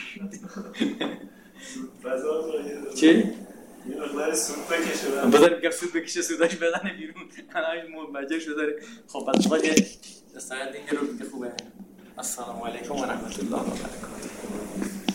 فضا چی؟ یه مقدار سود بکشه. بذار میگم سود بکشه سوداش بزنه بیرون. الان مجبور شده. خب بعد شما یه استراحت دیگه رو دیگه خوبه. السلام علیکم و رحمت الله و برکاته.